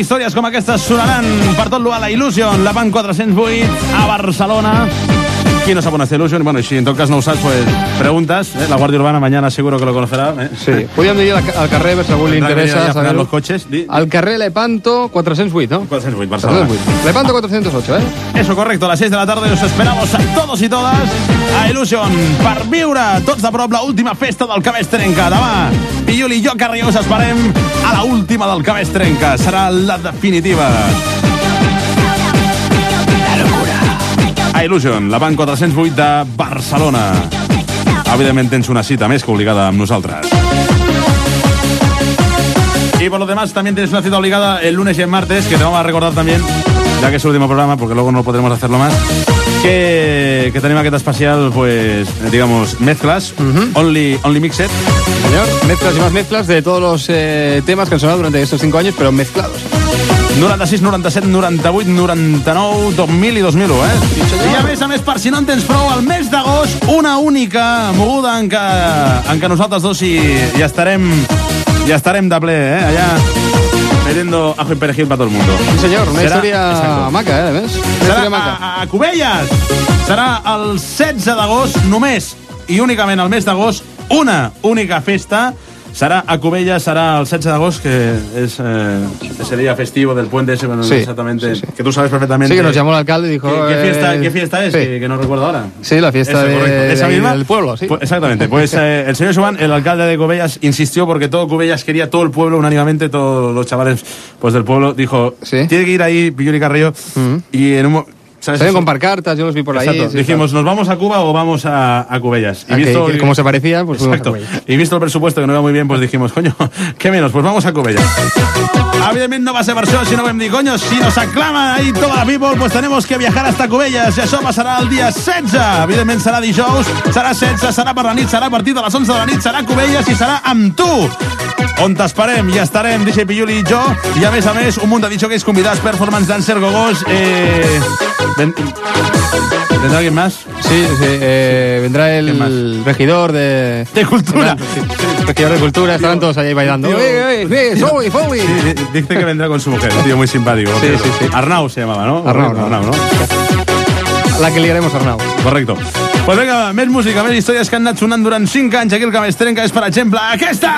històries com aquestes sonaran per tot l'Uala Illusion, la Pan 408 a Barcelona. Qui no sap on està Illusion? Bueno, si en tot cas no ho saps, pues preguntas. La Guardia Urbana mañana seguro que lo conocerá. Sí, podríem dir al carrer, per si algú li interessa saber los coches. Al carrer Lepanto 408, ¿no? 408, Barcelona. 408. Lepanto 408, ¿eh? Eso, correcto. A las 6 de la tarde os esperamos a todos y todas a Illusion per viure tots de prop l'última festa del Cabés Trenca. Demà, Piul i jo, Carrió, us esperem a la última del Cabés Trenca. Serà la definitiva. A Illusion, la Pan 408 de Barcelona. Evidentment tens una cita més que obligada amb nosaltres. Y por lo demás también tienes una cita obligada el lunes y el martes, que te vamos a recordar también, ya que es el último programa, porque luego no podremos hacerlo más, que tenemos aquest especial, pues, digamos, mezclas, only mixed. Señor, mezclas y más mezclas de todos los temas que han sonado durante estos 5 años, pero mezclados. 96, 97, 98, 99, 2000 i 2001, I a més, per si no en tens prou, el mes d'agost, una única moguda en què nosaltres dos ja estarem de ple, allà metiendo ajo y perejil para todo el mundo. Sí, señor, una història maca, ¿ves? Serà a Cubelles. Serà el 16 d'agost, només i únicament el mes d'agost, una única festa. Serà a Cubelles, serà el 16 d'agost, que es ese día festivo del puente ese, bueno, sí, exactamente, sí. Que tú sabes perfectamente. Sí, que nos llamó el alcalde y dijo... ¿Qué fiesta es? Sí. Que no recuerdo ahora. Sí, la fiesta del pueblo, sí. Pues, exactamente, pues el señor Joan, el alcalde de Cubelles, insistió porque todo Cubelles quería, todo el pueblo unánimemente, todos los chavales pues del pueblo, dijo, ¿sí? Tiene que ir ahí Piul y Carrió, y en un... Salen con pancartas, yo los vi por ahí. Exacto. Dijimos, ¿nos vamos a Cuba o vamos a Cubelles? Y visto, como se parecía, pues exacto. Y visto el presupuesto que no iba muy bien, pues dijimos, coño, ¿qué menos? Pues vamos a Cubelles. Evidentment no va ser per això, sinó vam dir, coño, si nos aclama ahí toda la people, pues tenemos que viajar hasta Cubelles, i això passarà el dia 16. Evidentment serà dijous, serà 16, serà per la nit, serà a partir de les 11 de la nit, serà Cubelles i serà amb tu. On t'esperem, i estarem DJ Piul i jo, i a més, un munt de DJs convidats, performance dancer, gogos, ¿vendrá alguien más? Sí, vendrá el regidor de Cultura. Sí, regidor de Cultura, estarán todos ahí bailando. Foley. Sí, dice que vendrá con su mujer, un tío muy simpático. Sí. Arnau se llamaba, ¿no? Arnau, ¿no? La que liaremos Arnau. Correcto. Pues venga, més música, més històries que han anat sonant durant 5 anys aquí al Cabés Trenca, és, per exemple, aquesta!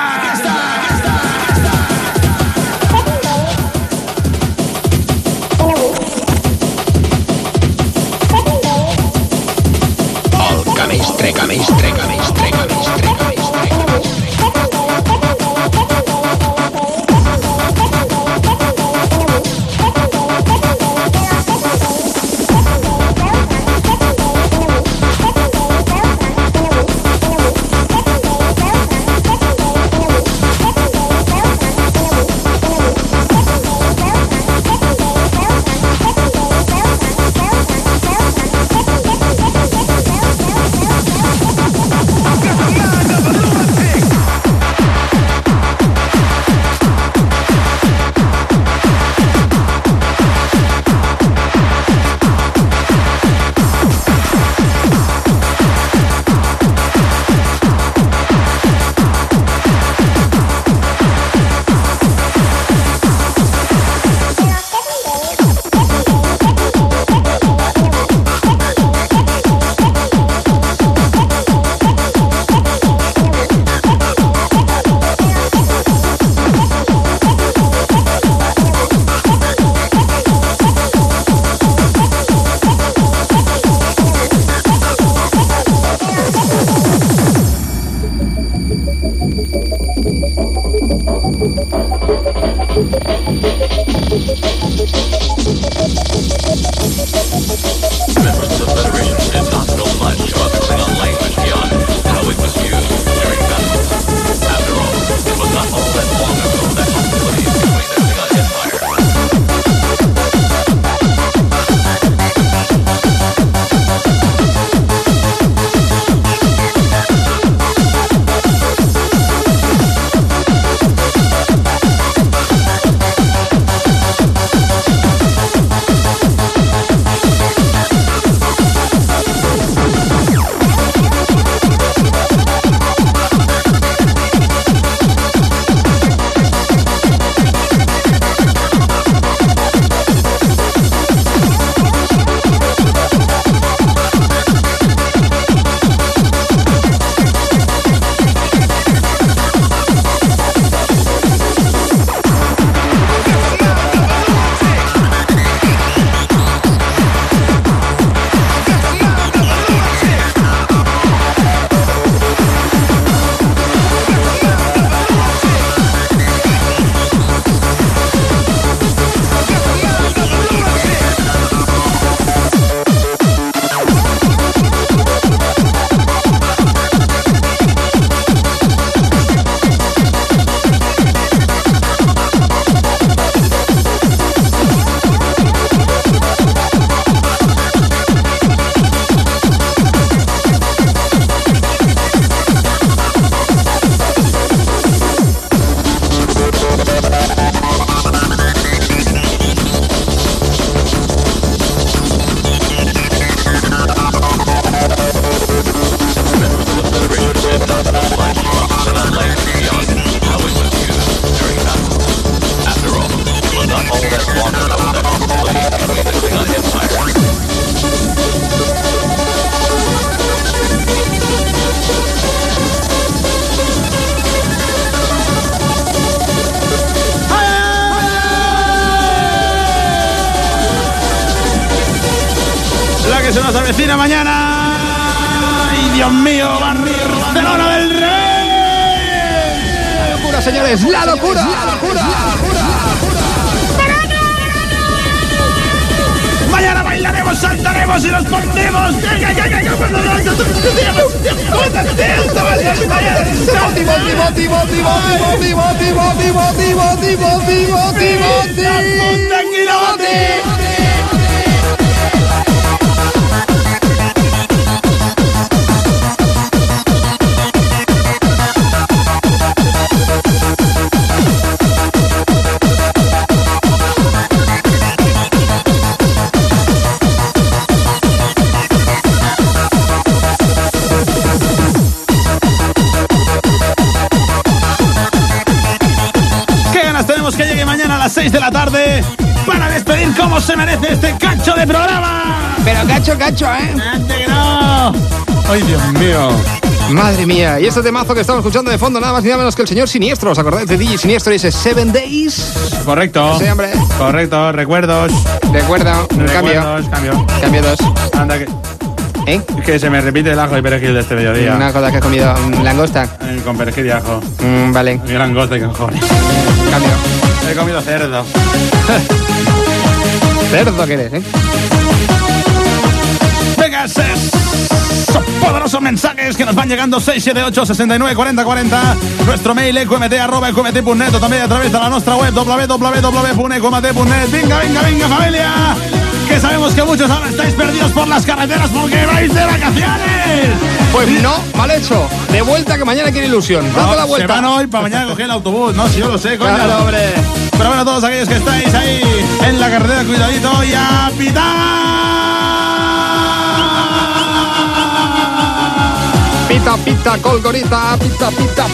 que se nos avecina mañana. ¡Ay, Dios mío! Barcelona del Rey. La locura, señores, la locura. Mañana bailaremos, saltaremos y nos pondremos. Que llegue mañana a las 6 de la tarde para despedir como se merece este cacho de programa. Pero cacho, ¿eh? ¡Ande que no! ¡Ay, Dios mío! Madre mía, y este temazo que estamos escuchando de fondo, nada más ni nada menos que el señor Siniestro. ¿Os acordáis de DJ Siniestro y ese 7 Days? Correcto. Sí, hombre. Correcto, recuerdos. Recuerdo, cambio 2. Anda que... ¿Eh? Que se me repite el ajo y perejil de este mediodía. Una cosa que he comido, langosta. Con perejil y ajo. Vale. Y langosta y cojones. Cambio. He comido cerdo. Cerdo que eres, ¿eh? Venga, esos poderosos mensajes que nos van llegando 678 69 40 40. Nuestro mail eqmt@eqmt.net, o también a través de la nuestra web www.eqmt.net. Venga, familia, que sabemos que muchos ahora estáis perdidos por las carreteras porque vais de vacaciones. Pues no, mal hecho. De vuelta, que mañana quiere ilusión. Date la vuelta. Se van hoy para mañana coger el autobús. No, si yo lo sé, coño. Claro, hombre. Pero bueno, todos aquellos que estáis ahí en la carretera, cuidadito y a pitar. Pita, colgorita, pita.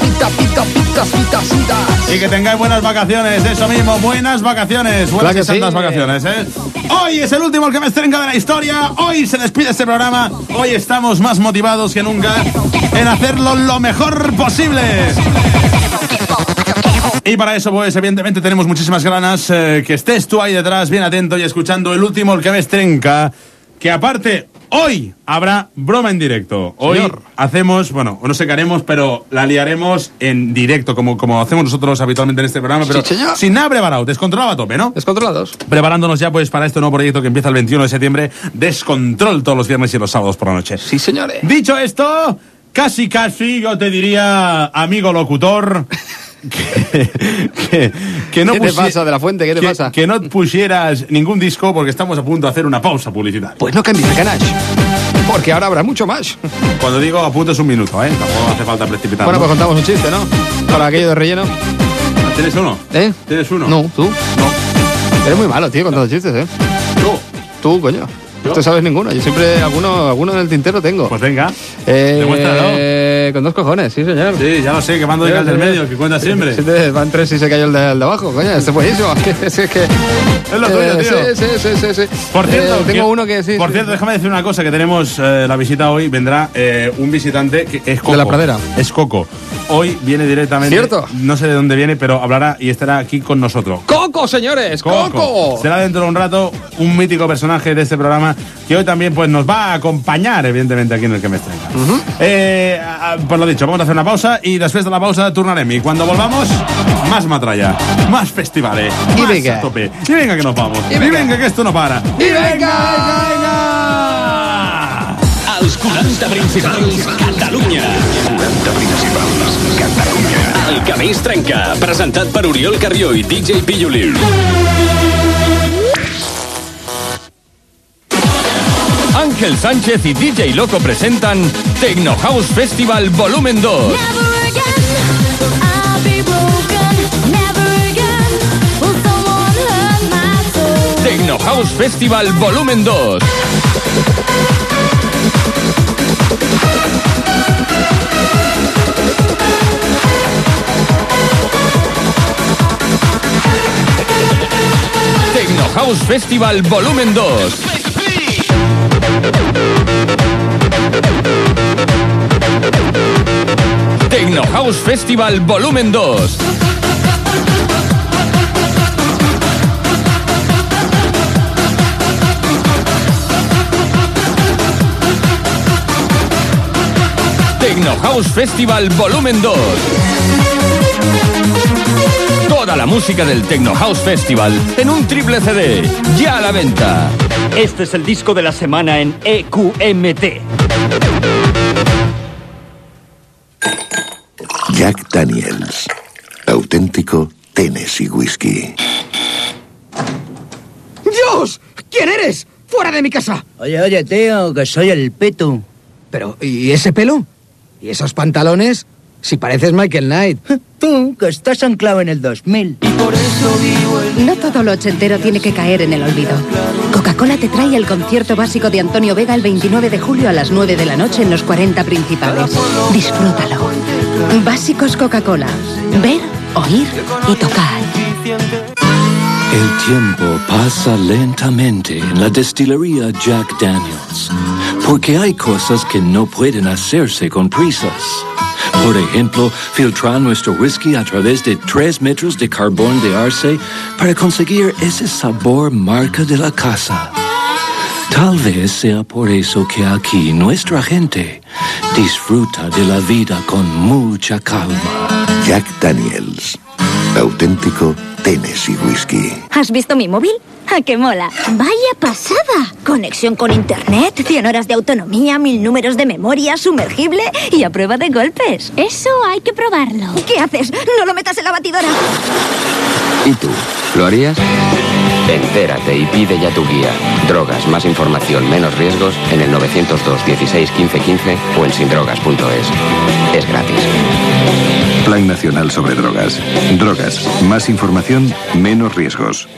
Y que tengáis buenas vacaciones, eso mismo, buenas vacaciones. Buenas claro y santas sí. vacaciones, ¿eh? Hoy es el último que me estrenca de la historia. Hoy se despide este programa. Hoy estamos más motivados que nunca en hacerlo lo mejor posible. Y para eso, pues, evidentemente tenemos muchísimas ganas que estés tú ahí detrás, bien atento y escuchando el último, el que me estrenca. Que aparte, hoy habrá broma en directo. Hoy hacemos, bueno, no sé qué haremos, pero la liaremos en directo, como hacemos nosotros habitualmente en este programa, pero sí, sin nada preparado, descontrolado a tope, ¿no? Descontrolados. Preparándonos ya, pues, para este nuevo proyecto que empieza el 21 de septiembre, Descontrol, todos los viernes y los sábados por la noche. Sí, señores. Dicho esto, casi, yo te diría, amigo locutor... que no ¿Qué te pasa, De la Fuente? ¿Qué te pasa? Que no pusieras ningún disco porque estamos a punto de hacer una pausa publicitaria. Pues no cambies de canal, porque ahora habrá mucho más. Cuando digo a punto es un minuto, ¿eh? Tampoco hace falta precipitar. Bueno, pues contamos un chiste, ¿no? Para aquello de relleno. ¿Tienes uno? ¿Eh? ¿Tienes uno? No, tú. No. Eres muy malo, tío, contando chistes, ¿eh? Tú, coño. ¿Yo? Tú sabes ninguno. Yo siempre alguno en el tintero tengo. Pues venga, demuéstralo. Con 2 cojones, sí, señor. Sí, ya lo sé, que mando el del medio, que cuenta siempre. Van 3 y se cayó el de abajo, coño. Este es buenísimo. Es lo tuyo, tío. Sí. Por cierto, tengo uno que sí. Por cierto, déjame decir una cosa, que tenemos la visita hoy. Vendrá un visitante que es Coco. De la pradera. Es Coco. Hoy viene directamente. ¿Cierto? No sé de dónde viene, pero hablará y estará aquí con nosotros. ¡Coco, señores! ¡Coco! Será dentro de un rato un mítico personaje de este programa que hoy también pues nos va a acompañar, evidentemente, aquí en el que me estrena. Pues lo dicho, vamos a hacer una pausa y después de la pausa turnarem. Y cuando volvamos, más matralla, más festivales, I más vinga. a tope. I vinga que nos vamos. I vinga que esto no para. I vinga! Els 40 principals Catalunya. 40 principals Catalunya. El que més trenca, presentat per Oriol Carrió i DJ Pillolí. Ángel Sánchez y DJ Loco presentan Techno House Festival Volumen 2. Techno House Festival Volumen 2. Techno House Festival Volumen 2. Techno House Festival Volumen 2. Techno House Festival Volumen 2. Toda la música del Techno House Festival en un triple CD, ya a la venta. Este es el disco de la semana en EQMT. Jack Daniels. Auténtico Tennessee Whiskey. ¡Dios! ¿Quién eres? ¡Fuera de mi casa! Oye, tío, que soy el Petu. Pero, ¿y ese pelo? ¿Y esos pantalones? Si pareces Michael Knight. Tú, que estás anclado en el 2000. No todo lo ochentero tiene que caer en el olvido. Coca-Cola te trae el concierto básico de Antonio Vega el 29 de julio a las 9 de la noche en los 40 principales. Disfrútalo. Básicos Coca-Cola. Ver, oír y tocar. El tiempo pasa lentamente en la destilería Jack Daniels, porque hay cosas que no pueden hacerse con prisas. Por ejemplo, filtrar nuestro whisky a través de 3 metros de carbón de arce para conseguir ese sabor marca de la casa. Tal vez sea por eso que aquí nuestra gente disfruta de la vida con mucha calma. Jack Daniels. Auténtico Tennessee Whiskey. ¿Has visto mi móvil? ¡Ah, qué mola! ¡Vaya pasada! Conexión con internet, 100 horas de autonomía, 1000 números de memoria, sumergible y a prueba de golpes. Eso hay que probarlo. ¿Qué haces? ¡No lo metas en la batidora! ¿Y tú? ¿Lo harías? Entérate y pide ya tu guía. Drogas, más información, menos riesgos en el 902 16 15 15 o en sindrogas.es. Es gratis. Plan Nacional sobre Drogas. Drogas, más información, menos riesgos.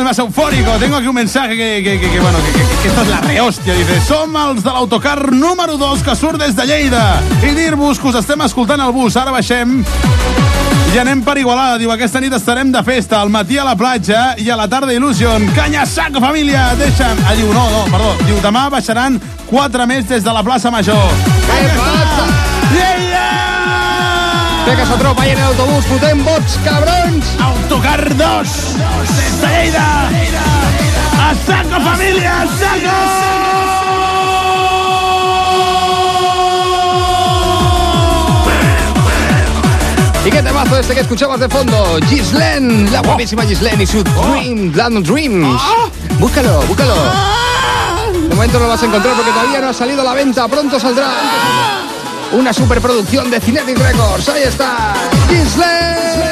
más eufórico. Tengo aquí un mensaje que esto es la rehòstia. Dice, som els de l'autocar número 2 que surt des de Lleida. I dir-vos que us estem escoltant al bus. Ara baixem i anem per Igualada. Diu, aquesta nit estarem de festa, al matí a la platja i a la tarda il·lusion. Canya saco, família! Deixa'm... diu, perdó. Diu, demà baixaran 4 més des de la plaça Major. Què passa? Lleida! Té que s'atró, vayan en autobús, fotem vots, cabrons! Autocar 2 des de Lleida! A saco, família! A saco! ¿Y qué temazo este que escuchabas de fondo? Ghislaine, la guapísima Ghislaine y su Dream, Land of Dreams. Búscalo. De momento no lo vas a encontrar porque todavía no ha salido a la venta. Pronto saldrá una superproducción de Cinetic Records. Ahí está, Ghislaine.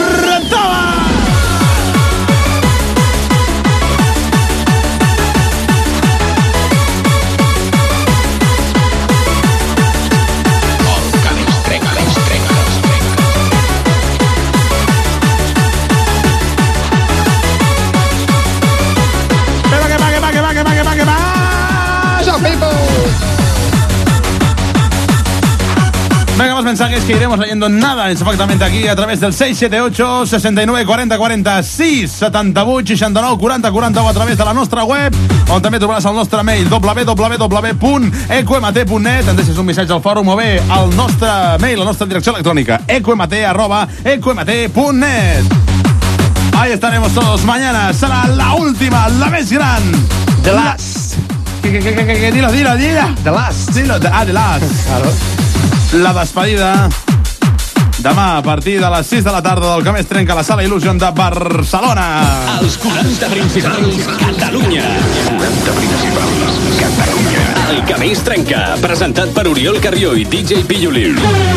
Venga, más mensajes que iremos leyendo nada exactamente aquí a través del 678 69 40 40 678 69 40 40 o a través de la nostra web, on també trobaràs el nostre mail www.eqmt.net. Ens deixes un missatge al fòrum o bé al nostre mail, la nostra direcció electrònica eqmt@eqmt.net. Ahí estaremos todos. Mañana será la última, la més gran. The last. Dilo. The last. Dilo, the last. Claro. La despedida demà a partir de les 6 de la tarda del que més trenca la Sala Il·lusion de Barcelona. Els 40 principals Catalunya. 40 principals Catalunya. El que més trenca, presentat per Oriol Carrió i DJ Pillolí.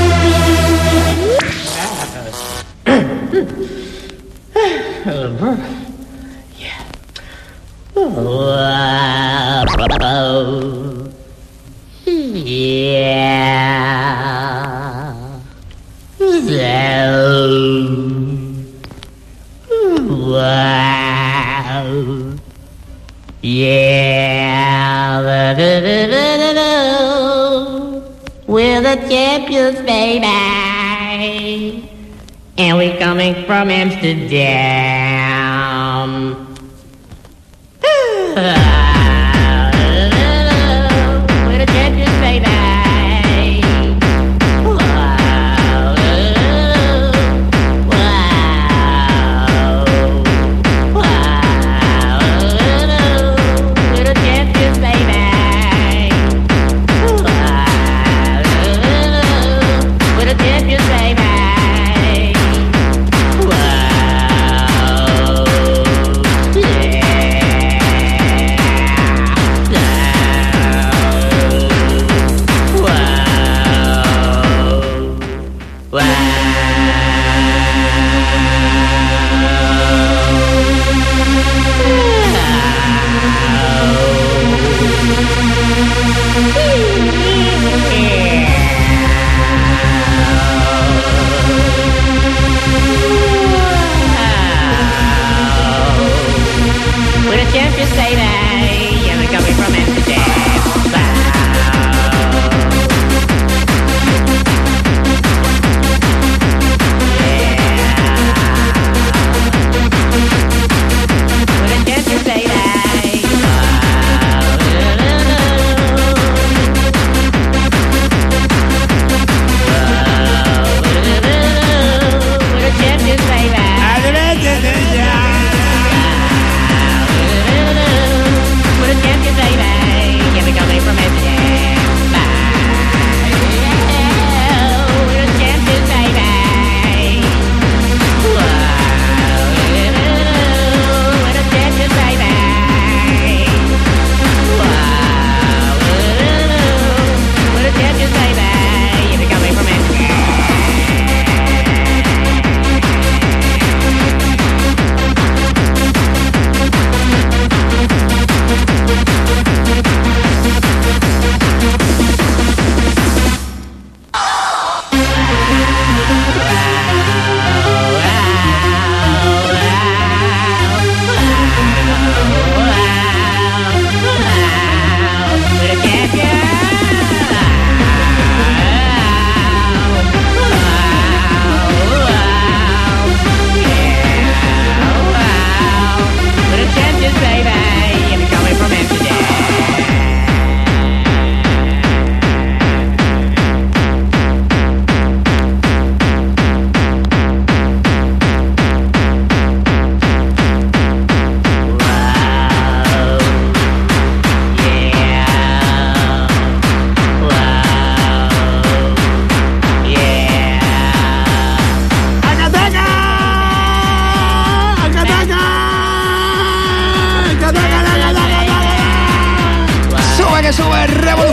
We're the champions, baby, and we're coming from Amsterdam. We're the champions, baby.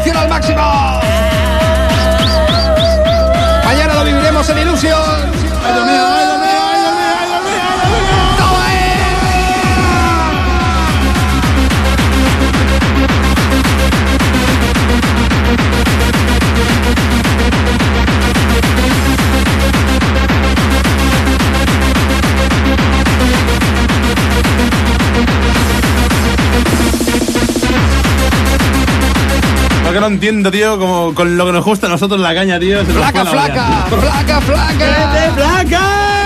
emoción al máximo. Mañana lo viviremos en ilusión. ¡Ay, Dios mío, ay, Dios mío, ay, Dios mío, ay, Dios mío, ay, Dios mío! ¡Toma Lo que no entiendo, tío, como con lo que nos gusta a nosotros la caña, tío. ¡Flaca, flaca! ¡Flaca, flaca! ¡De flacas!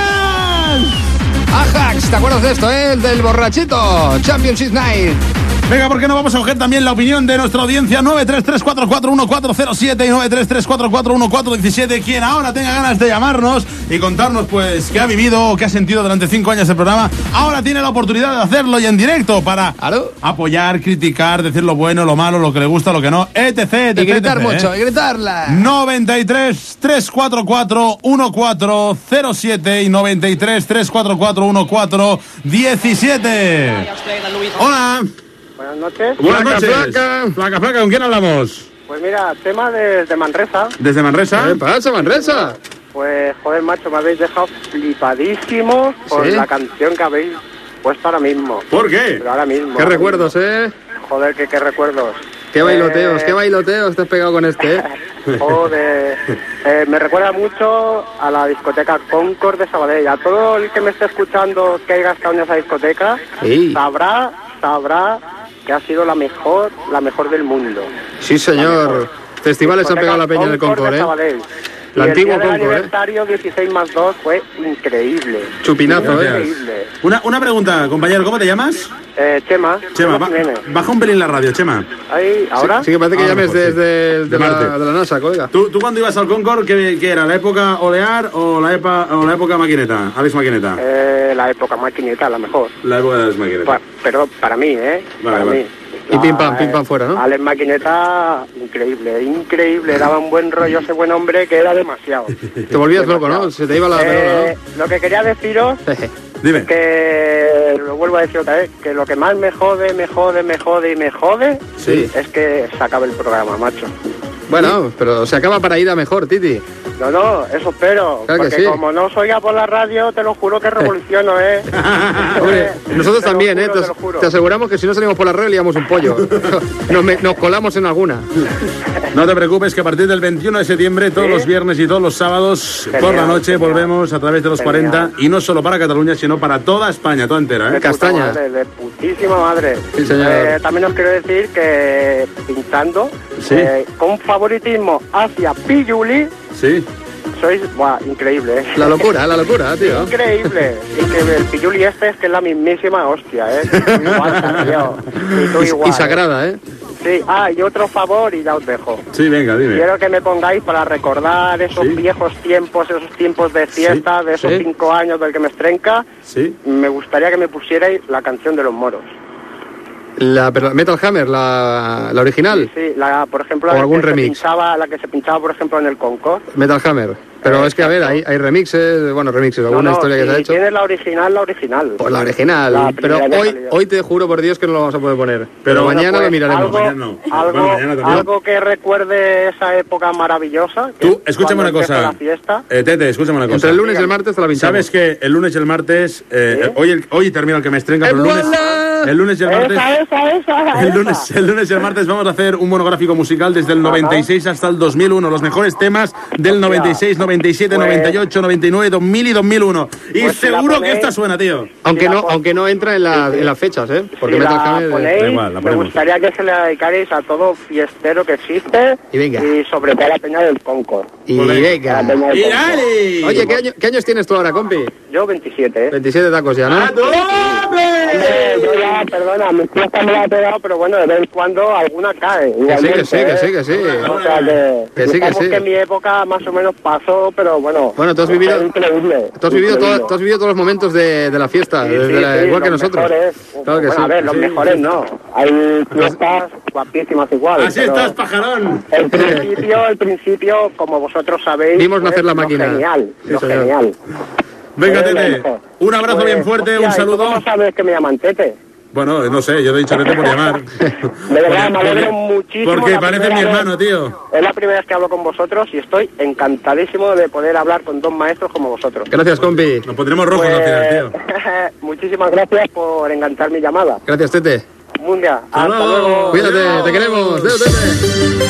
Ajax, ¿te acuerdas de esto, El del borrachito. Championship Night. Venga, ¿por qué no vamos a coger también la opinión de nuestra audiencia? 933441407 y 933441417. Quien ahora tenga ganas de llamarnos y contarnos, pues, qué ha vivido o qué ha sentido durante 5 años el programa, ahora tiene la oportunidad de hacerlo y en directo para apoyar, criticar, decir lo bueno, lo malo, lo que le gusta, lo que no, etc. Y gritar mucho, y gritarla. 93-344-1407 y 93-344-1417. Hola. Buenas noches. Buenas noches. Flaca, flaca, ¿con quién hablamos? Pues mira, tema desde Manresa. ¿Desde Manresa? ¿Qué pasa, Manresa? Pues, joder, macho, me habéis dejado flipadísimo por la canción que habéis puesto ahora mismo. ¿Por qué? Pero ahora mismo. ¿Qué recuerdos, Joder, qué recuerdos. Qué bailoteos te has pegado con este, Joder. Me recuerda mucho a la discoteca Concord de Sabadell. A todo el que me esté escuchando que haya estado en esa discoteca, sabrá que ha sido la mejor del mundo. Sí, señor. Festivales han pegado la peña en el Concord, La antigua Concord, el aniversario 16+2 fue increíble. Chupinazo, increíble. Una pregunta, compañero, ¿cómo te llamas? Chema. Chema, baja un pelín la radio, Chema. Ahí, ¿ahora? Sí, que parece que llames desde la NASA, colega. ¿Tú cuando ibas al Concord, qué era? ¿La época Olear o la época Maquineta? Alex Maquineta. La época Maquineta, la mejor. La época de Alex Maquineta. Pero para mí, para mí. Y pim pam fuera, ¿no? Alex Maquineta, increíble. Daba un buen rollo ese buen hombre que era demasiado. Te volvías loco, ¿no? Se te iba la perola, ¿no? Lo que quería deciros... Dime. Que lo vuelvo a decir otra vez, que lo que más me jode es que se acabe el programa, macho. Bueno, pero se acaba para ir a mejor, Titi. No, eso espero. Claro porque como no os oiga por la radio, te lo juro que revoluciono, Hombre, nosotros también, te aseguramos que si no salimos por la radio liamos un pollo. Nos colamos en alguna. No te preocupes, que a partir del 21 de septiembre, todos los viernes y todos los sábados, por la noche, volvemos a través de los 40, y no solo para Cataluña, sino para toda España, toda entera, De Castaña. Madre, de putísima madre. Sí, señor. También os quiero decir que pinchando, con favoritismo hacia Pilluli, sois, increíble, La locura, tío. Increíble. El Pilluli es que es la mismísima hostia, Y sagrada, Sí, y otro favor y ya os dejo. Sí, venga, dime. Quiero que me pongáis para recordar esos viejos tiempos, esos tiempos de fiesta, de esos 5 años del que me estrenca. Me gustaría que me pusierais la canción de los moros. Pero Metal Hammer, la original. Sí, por ejemplo, o la algún que remix. la que se pinchaba, por ejemplo, en el Concord. Metal Hammer. Pero es que, a ver, hay remixes, alguna historia que se ha hecho. Tienes la original. Pues la original, pero hoy te juro por Dios que no lo vamos a poder poner. Pero mañana lo miraremos. Algo que recuerde esa época maravillosa. Tú, escúchame una cosa. Tete, escúchame una cosa. Entre el lunes y el martes te la pinchamos. Sabes que el lunes y el martes, hoy termina el que me estrenca, pero el lunes y el martes... El lunes y el martes vamos a hacer un monográfico musical desde el 96 hasta el 2001. Los mejores temas del 96, 97, 98, 99, 2000 y 2001. Y pues seguro que esta suena, tío. Aunque no entra en las fechas, Porque Metal Hammer... Me gustaría que se le dedicarais a todo fiestero que existe y sobre todo a la peña del Concord. Y venga. Oye, ¿qué años tienes tú ahora, compi? Yo 27, 27 tacos ya, ¿no? Yo ya, perdona, mi fiesta me la ha pegado, pero bueno, de vez en cuando alguna cae. Que sí. O sea, que mi época más o menos pasó, pero bueno. Bueno, tú has vivido... Increíble. Tú has vivido todos los momentos de la fiesta, igual que nosotros. Claro que a ver, los mejores no. Hay fiestas guapísimas igual. Así estás, pajarón. El principio, como vosotros sabéis... Vimos nacer la máquina. Genial. Venga, Tete, un abrazo bien fuerte, un saludo. ¿Cómo sabes que me llaman Tete? Bueno, no sé, yo te he dicho Tete por llamar. De verdad, me alegro muchísimo. Porque parece mi hermano, tío. Es la primera vez que hablo con vosotros y estoy encantadísimo de poder hablar con dos maestros como vosotros. Gracias, compi. Nos pondremos rojos al final, tío. Muchísimas gracias por enganchar mi llamada. Gracias, Tete. Mundia, hasta luego. Cuídate, te queremos. Deu, Tete.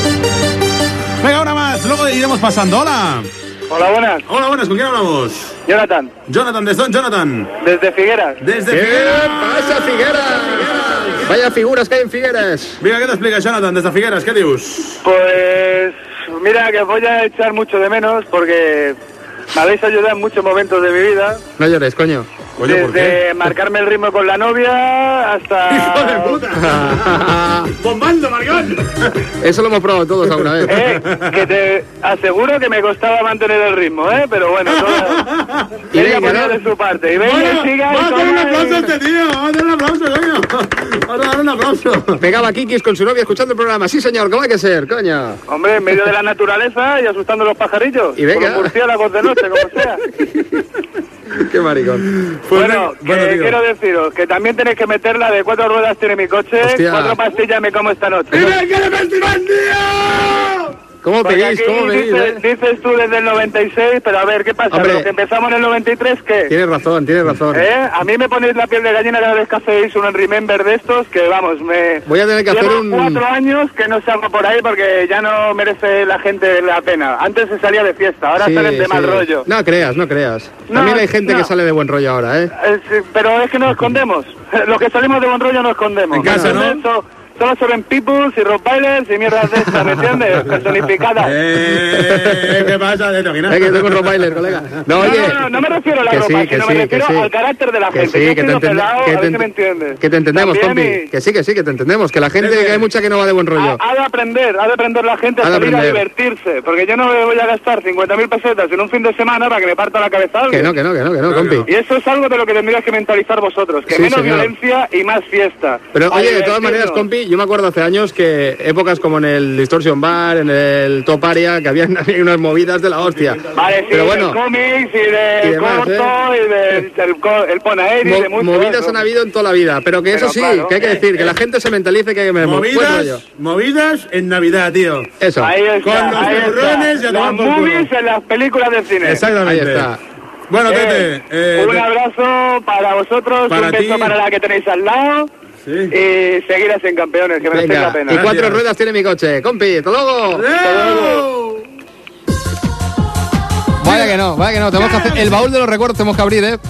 Venga, una más, luego iremos pasando. Hola. Hola, buenas. Hola, buenas, ¿con quién hablamos? Jonathan. Jonathan, ¿desde dónde, Jonathan? Desde Figueras. Desde ¿Qué Figueras. pasa, Figueras? Vaya figuras que hay en Figueras. Venga, ¿qué te explicas, Jonathan, desde Figueras? ¿Qué dios? Pues mira que voy a echar mucho de menos porque me habéis ayudado en muchos momentos de mi vida. No llores, coño. Oye, ¿por qué? Desde marcarme el ritmo con la novia hasta... ¡Hijo de puta! ¡Bombando, maricón! Eso lo hemos probado todos alguna vez. Que te aseguro que me costaba mantener el ritmo, pero bueno, todo... Y ella venga, ponía ¿no? de su parte. Y venga, Bueno, siga y vamos a dar un toma aplauso a y- este tío. Vamos a dar un aplauso, coño. Vamos a dar un aplauso. Pegaba Kikis con su novia escuchando el programa. Sí, señor, ¿cómo hay que ser, coño? Hombre, en medio de la naturaleza y asustando a los pajarillos. Y venga. Con los murciélagos de noche, como sea. Qué maricón. Pues Bueno, bueno, que tío. quiero deciros que también tenéis que meterla de 4 ruedas tiene mi coche, Hostia. 4 pastillas me como esta noche. ¡Y venga el festival, tío! ¿Cómo Porque pedís? aquí ¿Cómo pedís? dices tú desde el 96, pero a ver, ¿qué pasa? Hombre. Los que empezamos en el 93, ¿qué? Tienes razón, tienes razón. A mí me ponéis la piel de gallina cada vez que hacéis un remember de estos, que vamos, me... Voy a tener que hacer Llevo un... 4 años que no salgo por ahí porque ya no merece la gente la pena. Antes se salía de fiesta, ahora Sí, salen de mal sí. rollo. No creas, no creas. No, También hay gente no. que sale de buen rollo ahora, ¿eh? Sí, pero es que nos escondemos. Los que salimos de buen rollo nos escondemos. En casa, ¿no? Solo se ven peoples y rottweilers y mierdas de estas, ¿me entiendes? Personificadas. ¿Qué pasa? ¿Te imaginas? Que tengo un rottweiler, colega. No, oye. No me refiero a la que ropa, sí, que sino sí, me refiero que sí. al carácter de la Que gente. sí, Yo que he te sido enten- pelado, que a ver te si me ent- entiendes. Que te entendemos, También compi. Que sí, que te entendemos. Que la gente, que hay mucha que no va de buen rollo. Ha de aprender la gente a Ha de salir a aprender. divertirse. Porque yo no me voy a gastar 50.000 pesetas en un fin de semana para que me parta la cabeza alguien. Que no, compi. Y eso es algo de lo que tendrías que mentalizar vosotros. Que Sí, menos señor. violencia y más fiesta. Pero A oye, de todas divertirnos. maneras, compi, yo me acuerdo hace años que épocas como en el Distortion Bar, en el Top Area, que habían unas movidas de la hostia. Vale, sí, pero bueno, del cómics y del y demás, corto y del el Ponaeri y de mucho movidas eso. han habido en toda la vida, pero que Pero eso sí, claro, que hay que decir, que la gente se mentalice que hay que buen rollo. Movidas en Navidad, tío. Eso. Ahí está, Con los ahí está. burrones y a Las tomar por culo. movies en las películas de cine. Exactamente. Ahí está. Bueno, Tete. Un abrazo para vosotros, para un beso ti. para la que tenéis al lado. Sí. Y seguir así en campeones, que merecéis la Venga, pena. y 4 ruedas tiene mi coche. Compi, hasta luego. Vaya que no. Tenemos que hacer el baúl de los recuerdos, tenemos que abrir, ¿eh?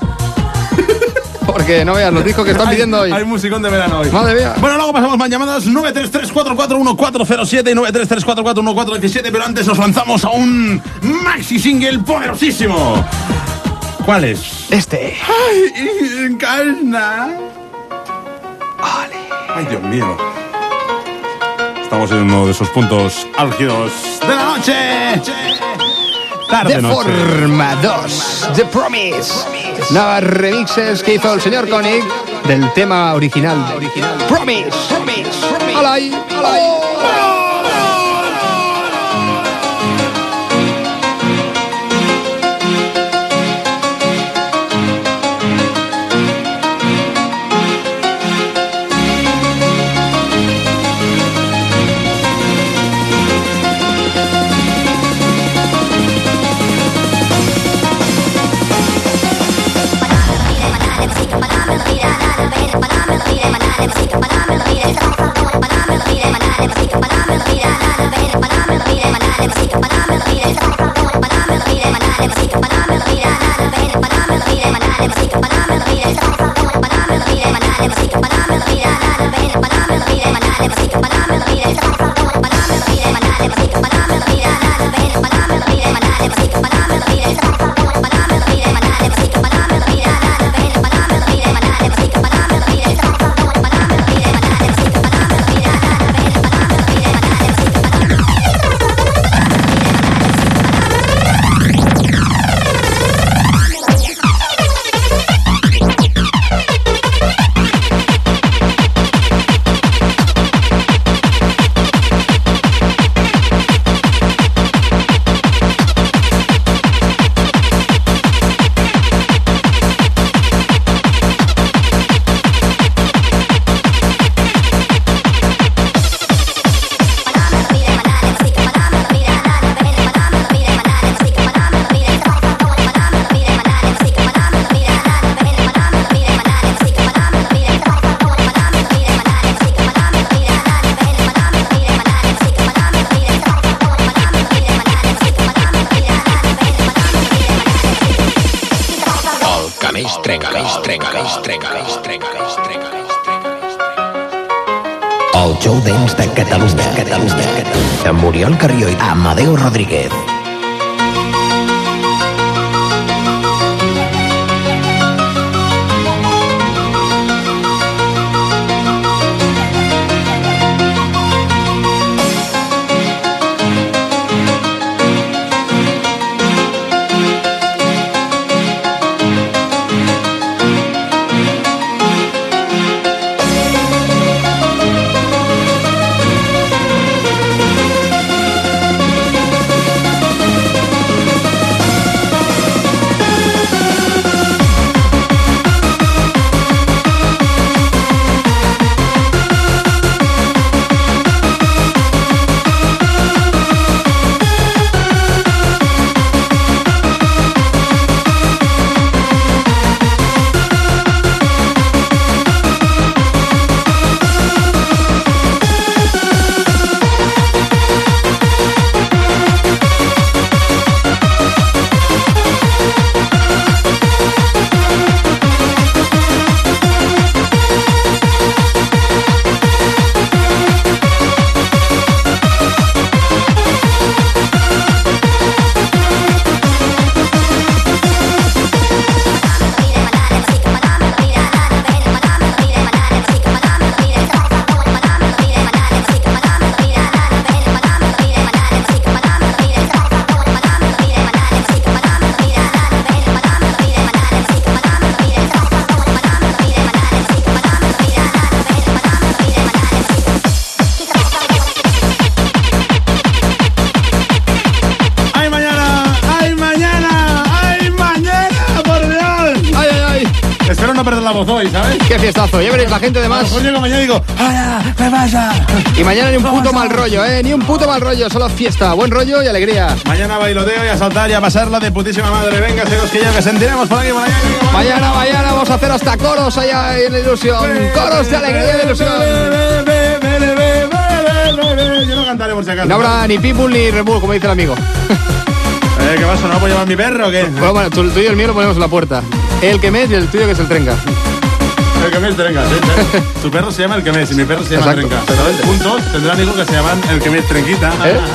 Porque no veas los discos que están pidiendo hoy. Hay musicón de verano hoy. Madre mía. Bueno, luego pasamos más llamadas. 933441407 y 933441417. Pero antes nos lanzamos a un maxi single poderosísimo. ¿Cuál es? Este. Ay, en casa. Ay, Dios mío. Estamos en uno de esos puntos álgidos de la noche. Tarde De noche. Forma 2, The Promise. Nuevas remixes que hizo el señor Koenig del tema original. Promise. Alay. Banana, El show dance de Catalunya. Amb Oriol Carrió i Amadeu Rodríguez. Hoy, ¿sabes? Qué fiestazo, ya veréis la gente de más. Pues llego mañana y digo, ¡hola! ¿Qué pasa? Y mañana ni un puto mal rollo, ni un puto mal rollo, solo fiesta, buen rollo y alegría. Mañana bailoteo y a saltar y a pasarla de putísima madre. Venga, chicos, que ya que sentiremos por aquí, por allá. Mañana vamos a hacer hasta coros allá en la ilusión. Coros de alegría y de ilusión. Yo no cantaré por si acaso. No habrá ni Pitbull ni Red Bull, como dice el amigo. ¿Qué pasa? ¿No puedo llevar mi perro o qué? Bueno, tú y el mío lo ponemos en la puerta. El que me es y el tuyo que es el trenca. El que me es Trenca, sí. Tu perro se llama el que me es y mi perro se llama Trenca. Juntos tendrán hijos que se llaman el que me es Trenquita.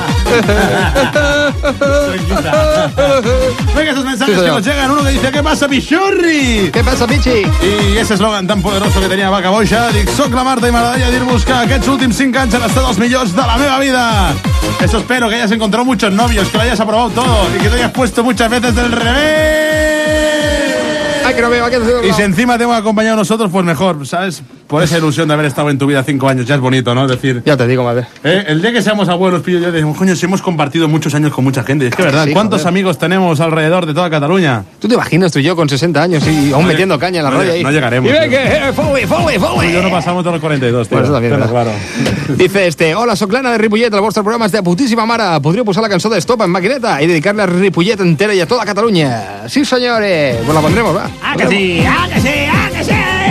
Trenquita. Venga, esos mensajes que nos llegan. Uno que dice, ¿qué pasa, Pichurri? ¿Qué pasa, Pichi? Y ese eslogan tan poderoso que tenia Vaca Boixa, dic, soc la Marta i m'agradaria dir buscar aquests últims 5 anys han estat els millors de la meva vida. Eso espero, que hayas encontrado muchos novios, que lo hayas aprobado todo y que te hayas puesto muchas veces del revés. Ay, que no veo, y si encima te hemos acompañado nosotros, pues mejor, ¿sabes? Por esa ilusión de haber estado en tu vida 5 años, ya es bonito, ¿no? Decir... Ya te digo, madre. El día que seamos abuelos, pillo yo, decimos, coño, si hemos compartido muchos años con mucha gente. Es que, ¿verdad? Sí, ¿cuántos joder. amigos tenemos alrededor de toda Cataluña? ¿Tú te imaginas tú y yo con 60 años y aún metiendo caña en la radio ahí? No llegaremos. Y ve que, foley. Tú y yo no pasamos de los 42, tío. Pues eso también, claro. Dice hola, soc l'Anna de Ripollet, el vostre programa és de putíssima mare. Podríeu posar la cançó de Stop en maquineta y dedicarle a Ripollet entera y a toda Cataluña. Sí, señores. Pues la pondremos, va. ¡Ah, que sí! ¡Ah, que sí! ¡Ah, que sí!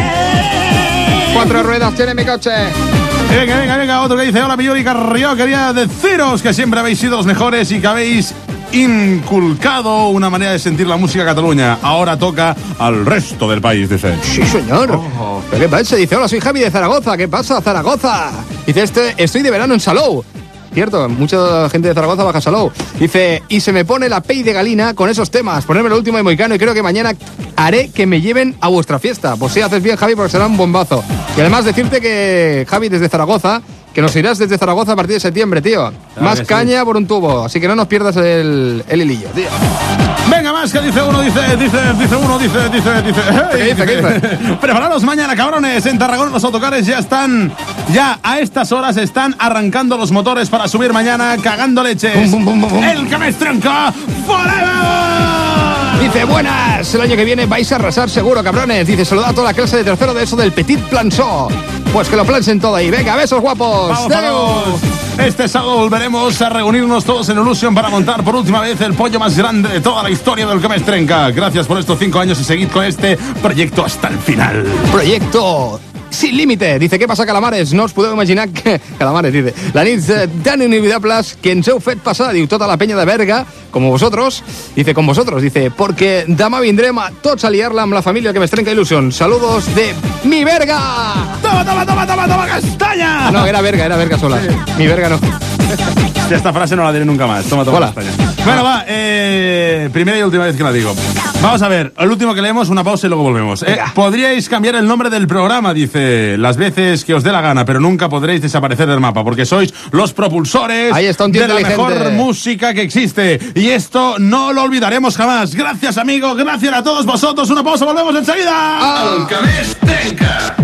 4 ruedas tiene mi coche. Venga, otro que dice, hola, Pillo y Carrió, quería deciros que siempre habéis sido los mejores y que habéis inculcado una manera de sentir la música Cataluña. Ahora toca al resto del país, dice. Sí, señor. ¿Pero qué pasa? Dice, hola, soy Javi de Zaragoza. ¿Qué pasa, Zaragoza? Dice, estoy de verano en Salou. Cierto, mucha gente de Zaragoza baja a Salou. Dice, y se me pone la pey de galina con esos temas. Ponerme lo último de Moicano y creo que mañana haré que me lleven a vuestra fiesta. Pues sí, haces bien, Javi, porque será un bombazo. Y además decirte que, Javi, desde Zaragoza, que nos irás desde Zaragoza a partir de septiembre, tío. Más caña sí. Por un tubo. Así que no nos pierdas el hilillo, tío. Venga, más que dice uno. ¿Qué dice? Preparados mañana, cabrones. En Tarragona los autocares ya a estas horas están arrancando los motores para subir mañana, cagando leches. El que me estrenca forever. Dice, buenas, el año que viene vais a arrasar seguro, cabrones. Dice, saluda a toda la clase de tercero de eso del Petit Planchó. Pues que lo planchen todo ahí. Venga, besos guapos. Vamos. Este sábado volveremos a reunirnos todos en Illusion para montar por última vez el pollo más grande de toda la historia del que me estrenca. Gracias por estos 5 años y seguid con este proyecto hasta el final. Proyecto sin límite. Dice, què passa, calamares? No us podeu imaginar que... Calamares, dice. La nit tan inolvidables que ens heu fet passar, diu, tota la penya de Berga, como vosotros. Dice, con vosotros, dice, porque demà vindrem a tots a liar-la amb la família que m'estrenca il·lusió. Saludos de mi Berga! Toma, castanya! No, era Berga sola. Sí. Mi Berga no. Esta frase no la diré nunca más. Toma, castaña. Bueno, va, primera y última vez que la digo. Vamos a ver, el último que leemos, una pausa y luego volvemos. Podríais cambiar el nombre del programa, dice, las veces que os dé la gana, pero nunca podréis desaparecer del mapa, porque sois los propulsores de la mejor música que existe. Y esto no lo olvidaremos jamás. Gracias, amigos, gracias a todos vosotros. Una pausa, volvemos enseguida. Alcalés Tenca.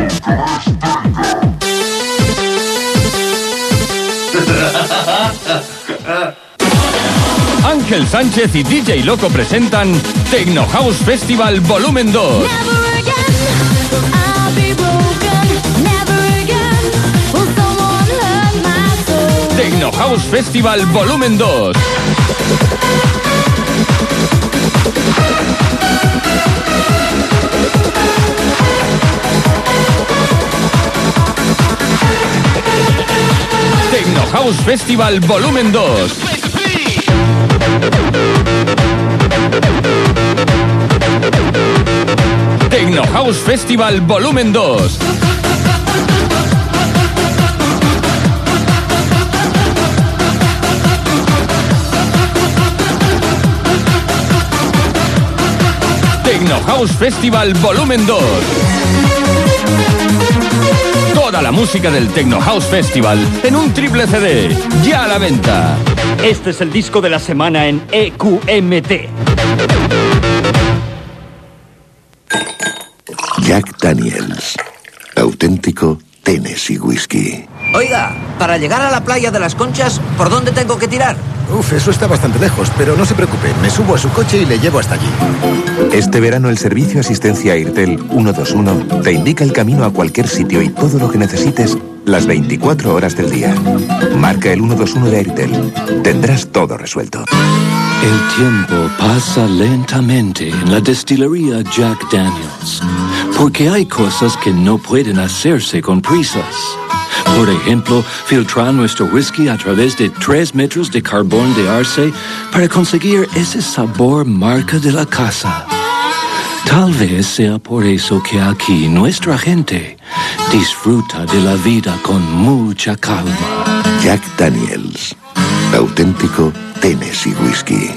Ángel Sánchez y DJ Loco presentan Tecno House Festival Volumen 2. Tecno House Festival Volumen 2. Tecno House Festival Volumen 2. Tecno House Festival Volumen 2. Tecno House Festival Volumen 2. Toda la música del Tecno House Festival en un triple CD, ya a la venta. Este es el disco de la semana en EQMT. Jack Daniels, auténtico Tennessee Whiskey. Oiga, para llegar a la playa de las Conchas, ¿por dónde tengo que tirar? Eso está bastante lejos, pero no se preocupe, me subo a su coche y le llevo hasta allí. Este verano el servicio asistencia Airtel 121 te indica el camino a cualquier sitio y todo lo que necesites las 24 horas del día. Marca el 121 de Airtel. Tendrás todo resuelto. El tiempo pasa lentamente en la destilería Jack Daniels, porque hay cosas que no pueden hacerse con prisas. Por ejemplo, filtrar nuestro whisky a través de 3 metros de carbón de arce para conseguir ese sabor marca de la casa. Tal vez sea por eso que aquí nuestra gente disfruta de la vida con mucha calma. Jack Daniels, auténtico Tennessee Whiskey.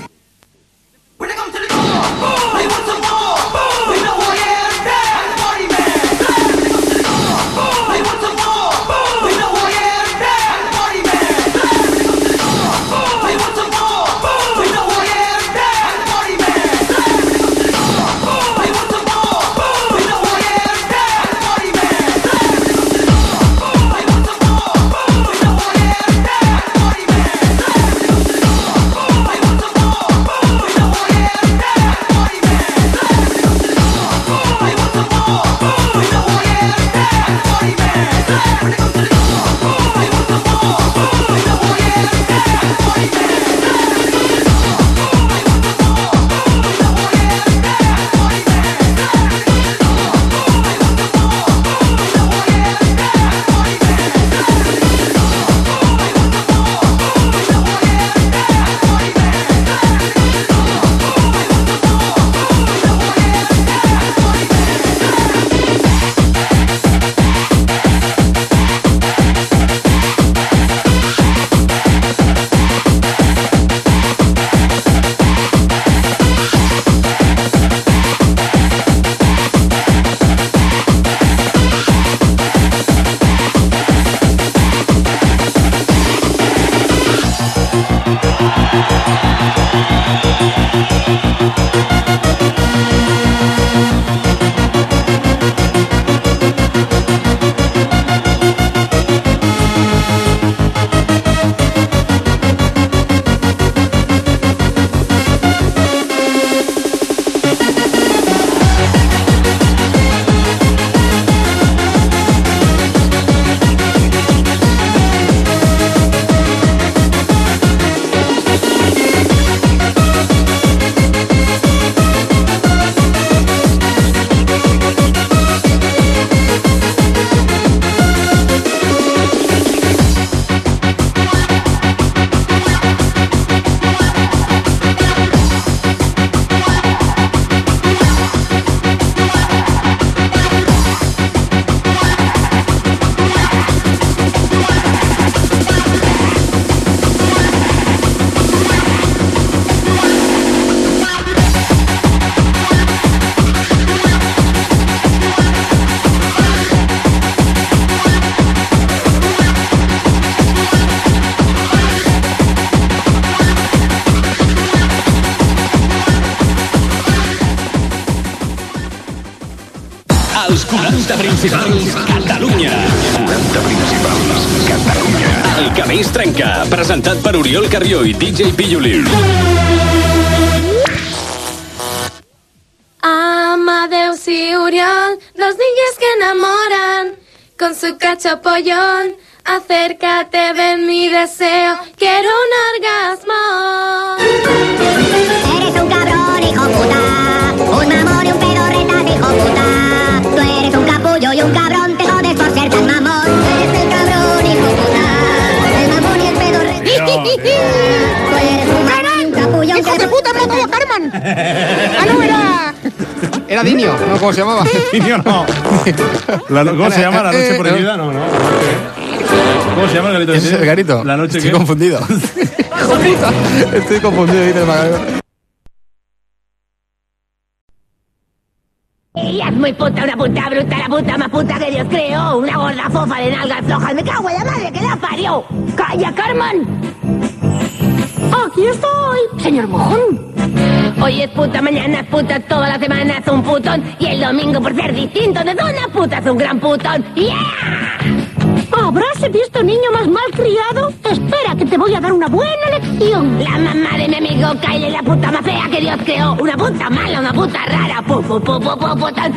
als 40 principals Catalunya. 40 principals Catalunya. El que més trenca, presentat per Oriol Carrió i DJ Pillolí. Amadeus y Uriol, los niños que enamoran, con su cachapollón. Acércate, ven mi deseo, quiero un orgasmo. Eres un cabrón, hijo puta, un mamón y un pedorreta, hijo puta. Tú eres un capullo y un cabrón, te jodes por ser tan mamón. Eres el cabrón, hijo puta, el mamón y el pedorreta. Tú eres un mamón y un capullo. ¡Hijo de puta, me como Carmen! ¡Ah, no, era! Era Dinio, ¿no? ¿Cómo se llamaba? Dinio no. ¿Cómo se llama? ¿La noche prohibida? No. ¿Cómo se llama el garito? ¿Ese es el garito? La noche. Estoy confundido. Estoy confundido, dice el Magdalena. Ella es muy puta, una puta bruta, la puta más puta que Dios creó. Una gorda fofa de nalgas flojas, me cago en la madre que la parió. ¡Calla, Carmen! Aquí estoy, señor mojón. Hoy es puta, mañana es puta, toda la semana es un putón. Y el domingo, por ser distinto de una puta, es un gran putón. ¡Yeah! ¿Habrás visto niño más mal criado? Espera, que te voy a dar una buena lección. La mamá de mi amigo Kyle es la puta más fea que Dios creó. Una puta mala, una puta rara. Putón.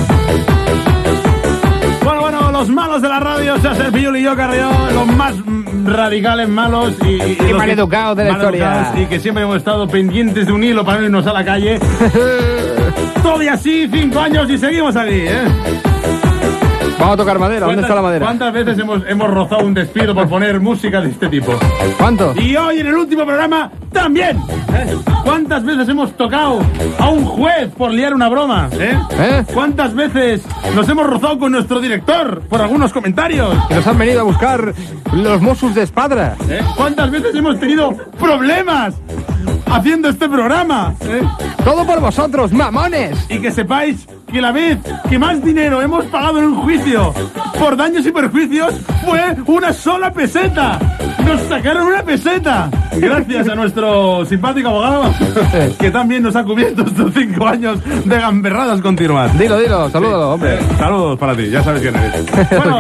Bueno, los malos de la radio, se hace el Pillul y yo, Carrió, los más radicales malos y mal educados de la historia. Y que siempre hemos estado pendientes de un hilo para no irnos a la calle. Todo y así, 5 años y seguimos aquí, ¿eh? Vamos a tocar madera. ¿Dónde está la madera? ¿Cuántas veces hemos rozado un despido por poner música de este tipo? ¿Cuánto? Y hoy en el último programa también. ¿Cuántas veces hemos tocado a un juez por liar una broma? ¿Cuántas veces nos hemos rozado con nuestro director por algunos comentarios? Que nos han venido a buscar los Mossos de Espadra. ¿Cuántas veces hemos tenido problemas haciendo este programa? Todo por vosotros, mamones. Y que sepáis que la vez que más dinero hemos pagado en un juicio por daños y perjuicios fue una sola peseta. Nos sacaron una peseta. Gracias a nuestro simpático abogado que también nos ha cubierto estos 5 años de gamberradas continuas. Dilo, salúdalo, hombre. Saludos para ti, ya sabes quién eres. Bueno,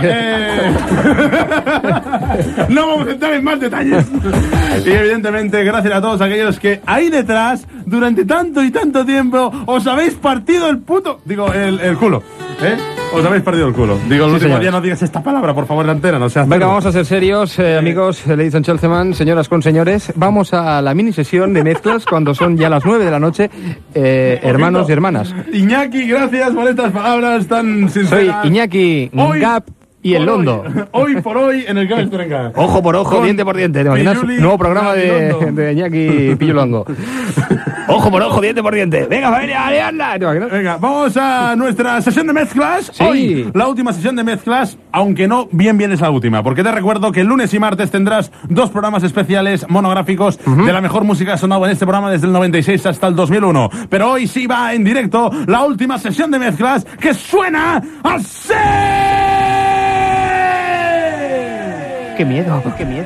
no vamos a entrar en más detalles. Y evidentemente, gracias a todos aquellos que ahí detrás, durante tanto y tanto tiempo, os habéis partido el puto... Digo, el culo, Os habéis perdido el culo. Digo, el último día no digas esta palabra, por favor, la entera, no seas... Venga, vamos a ser serios, amigos, ladies and gentlemen, señoras con señores. Vamos a la mini sesión de mezclas cuando son ya las 9 de la noche, hermanos y hermanas. Iñaki, gracias por estas palabras tan sinceras. Soy Iñaki Ngap y el Londo. Hoy por hoy en el que Estrenca. Ojo por ojo, diente por diente. ¿Te imaginas? Nuevo programa de Iñaki Pillolongo. Ojo por ojo, diente por diente. Venga, familia, aliarla. Venga, vamos a nuestra sesión de mezclas. Sí. Hoy, la última sesión de mezclas, aunque no bien es la última, porque te recuerdo que el lunes y martes tendrás 2 programas especiales monográficos de la mejor música sonada en este programa desde el 96 hasta el 2001. Pero hoy sí va en directo la última sesión de mezclas que suena así. ¡Qué miedo!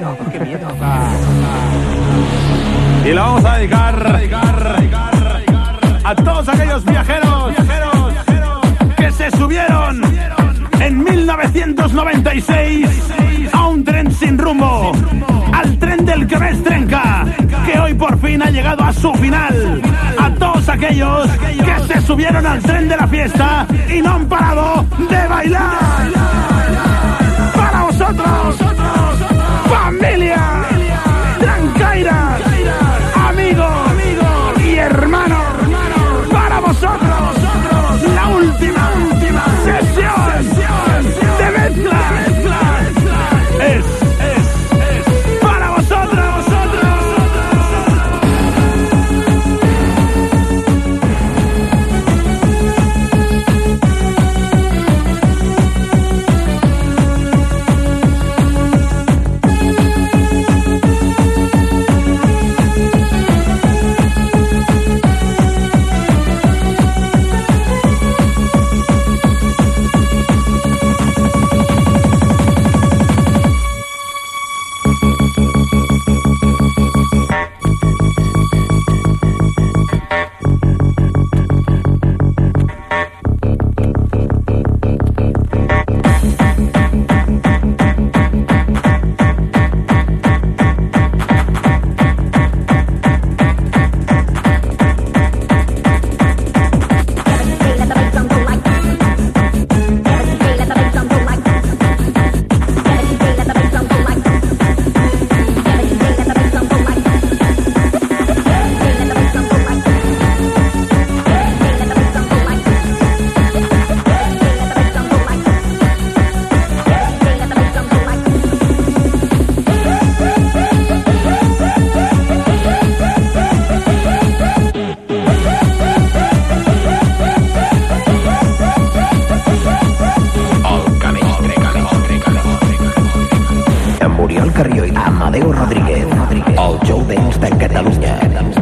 Y la vamos a dedicar a todos aquellos viajeros que se subieron en 1996 a un tren sin rumbo, al tren del que ves trenca, que hoy por fin ha llegado a su final. A todos aquellos que se subieron al tren de la fiesta y no han parado de bailar. Para vosotros, familia, trancairas, amigos y hermanos, para vosotros, la última sesión de mezcla es para vosotros. Amadeu Rodríguez, el show dance de Catalunya.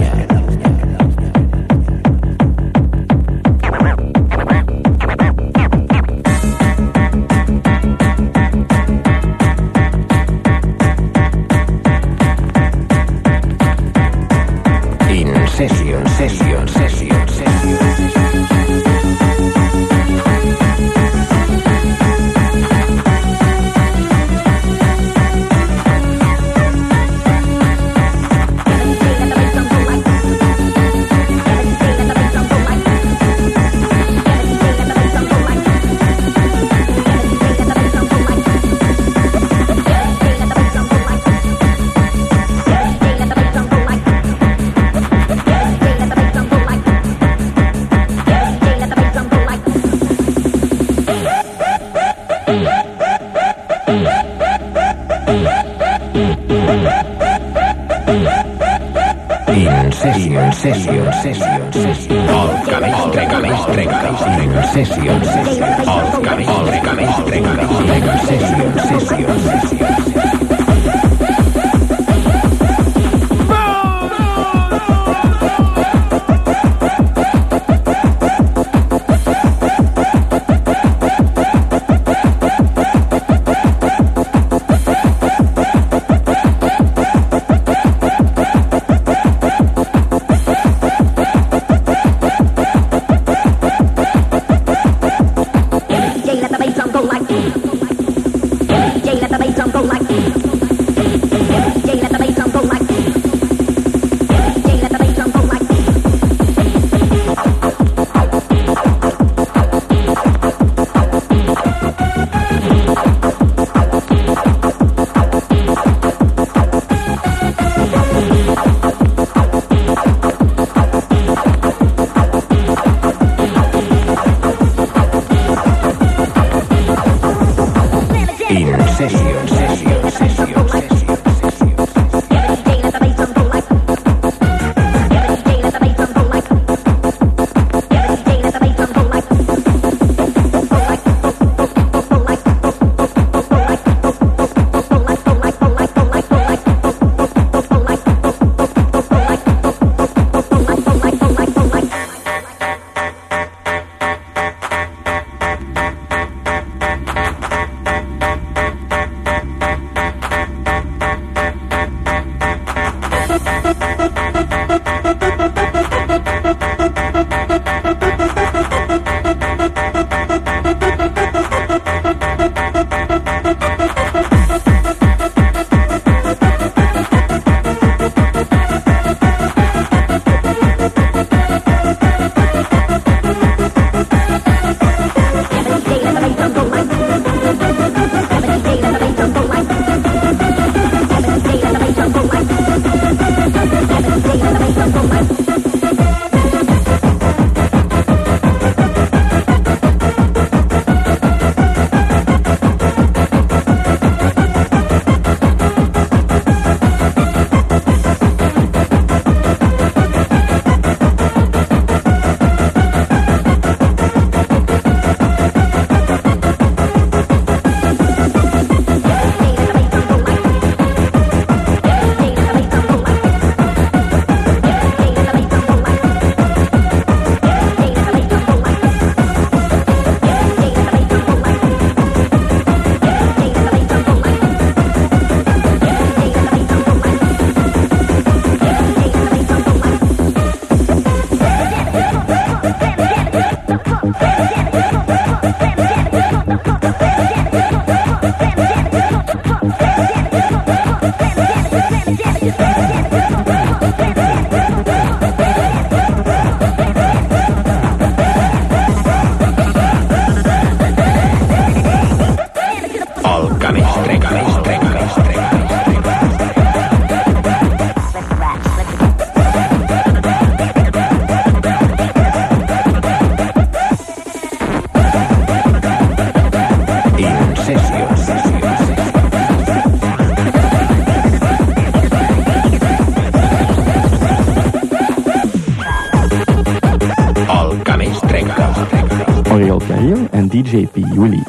Oriol Cahill en DJ P. Willy.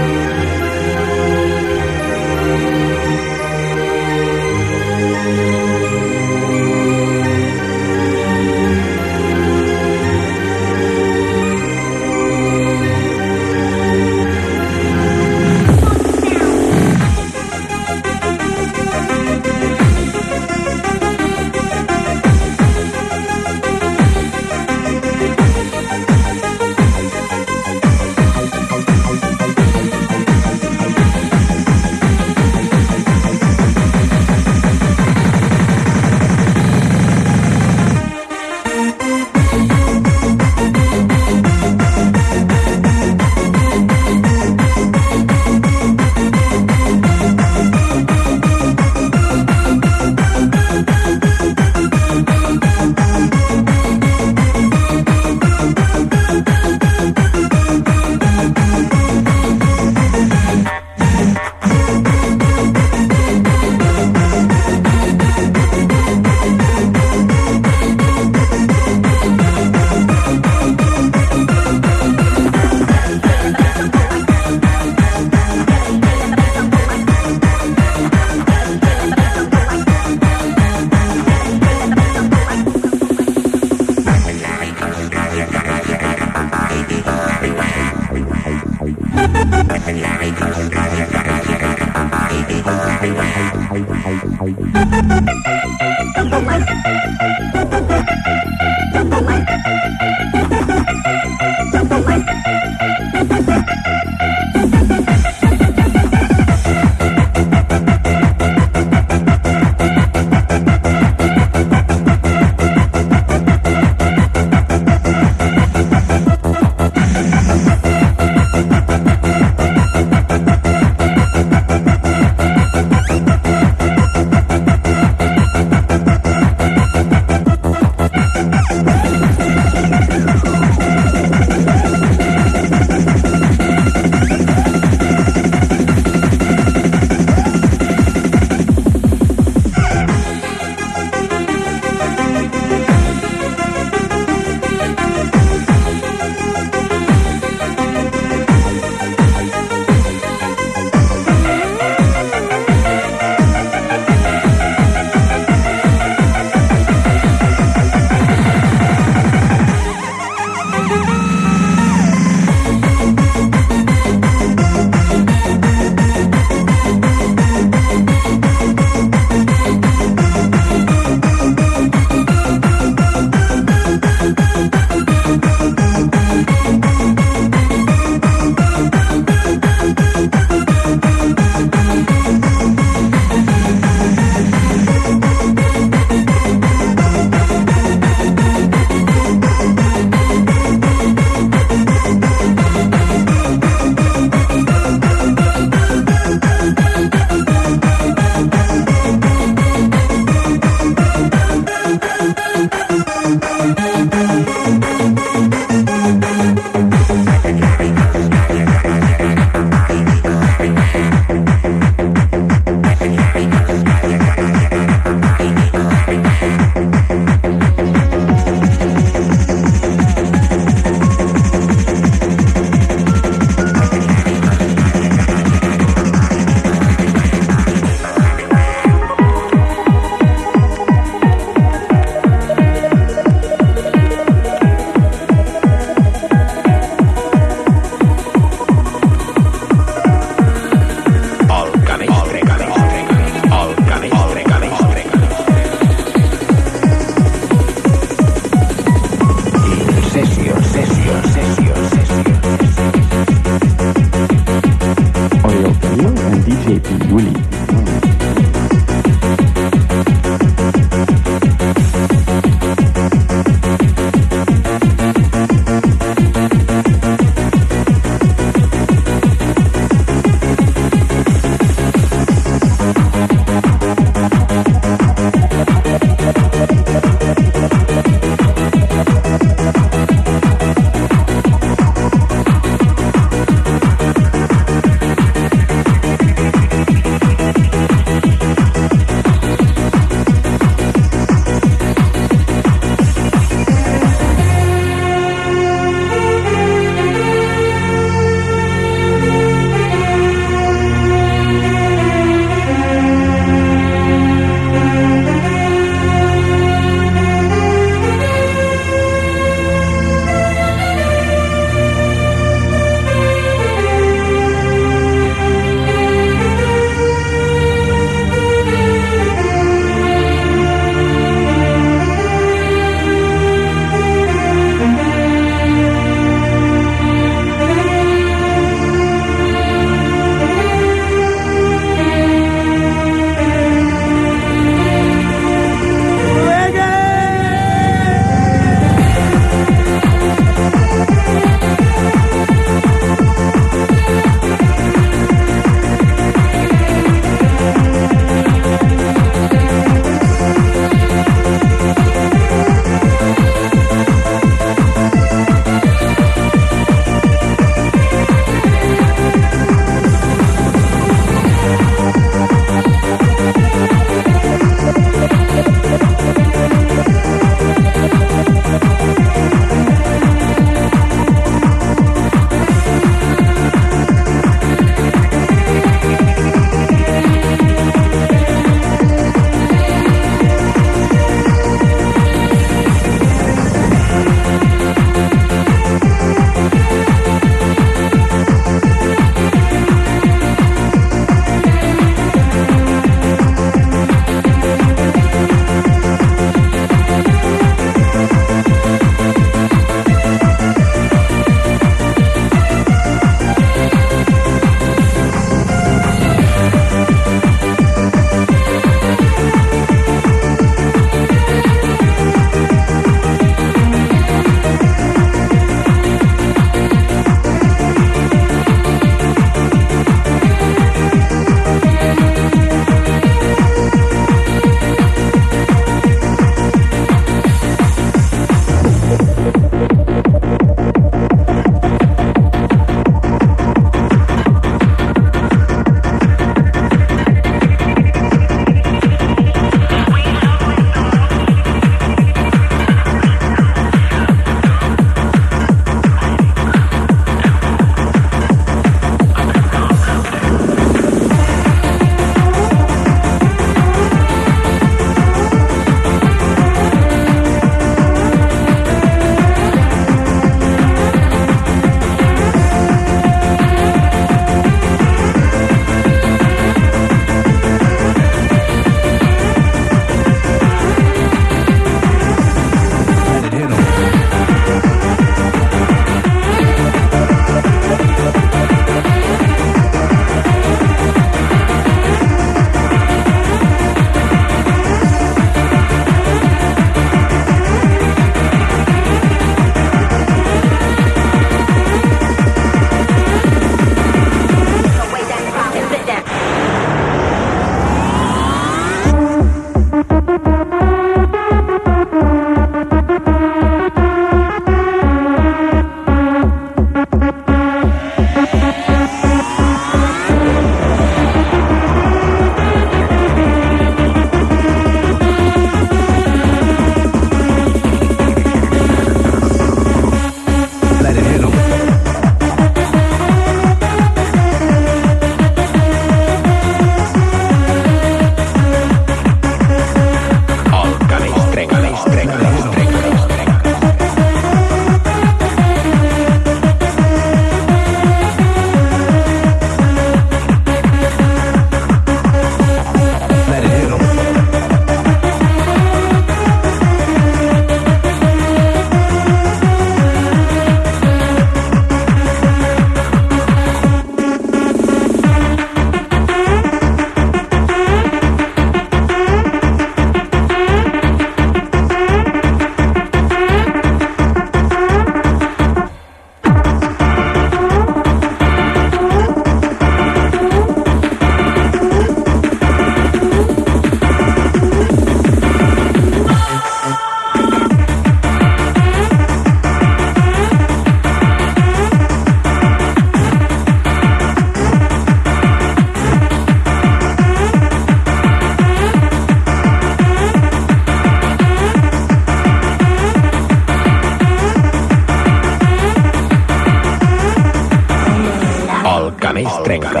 trenca.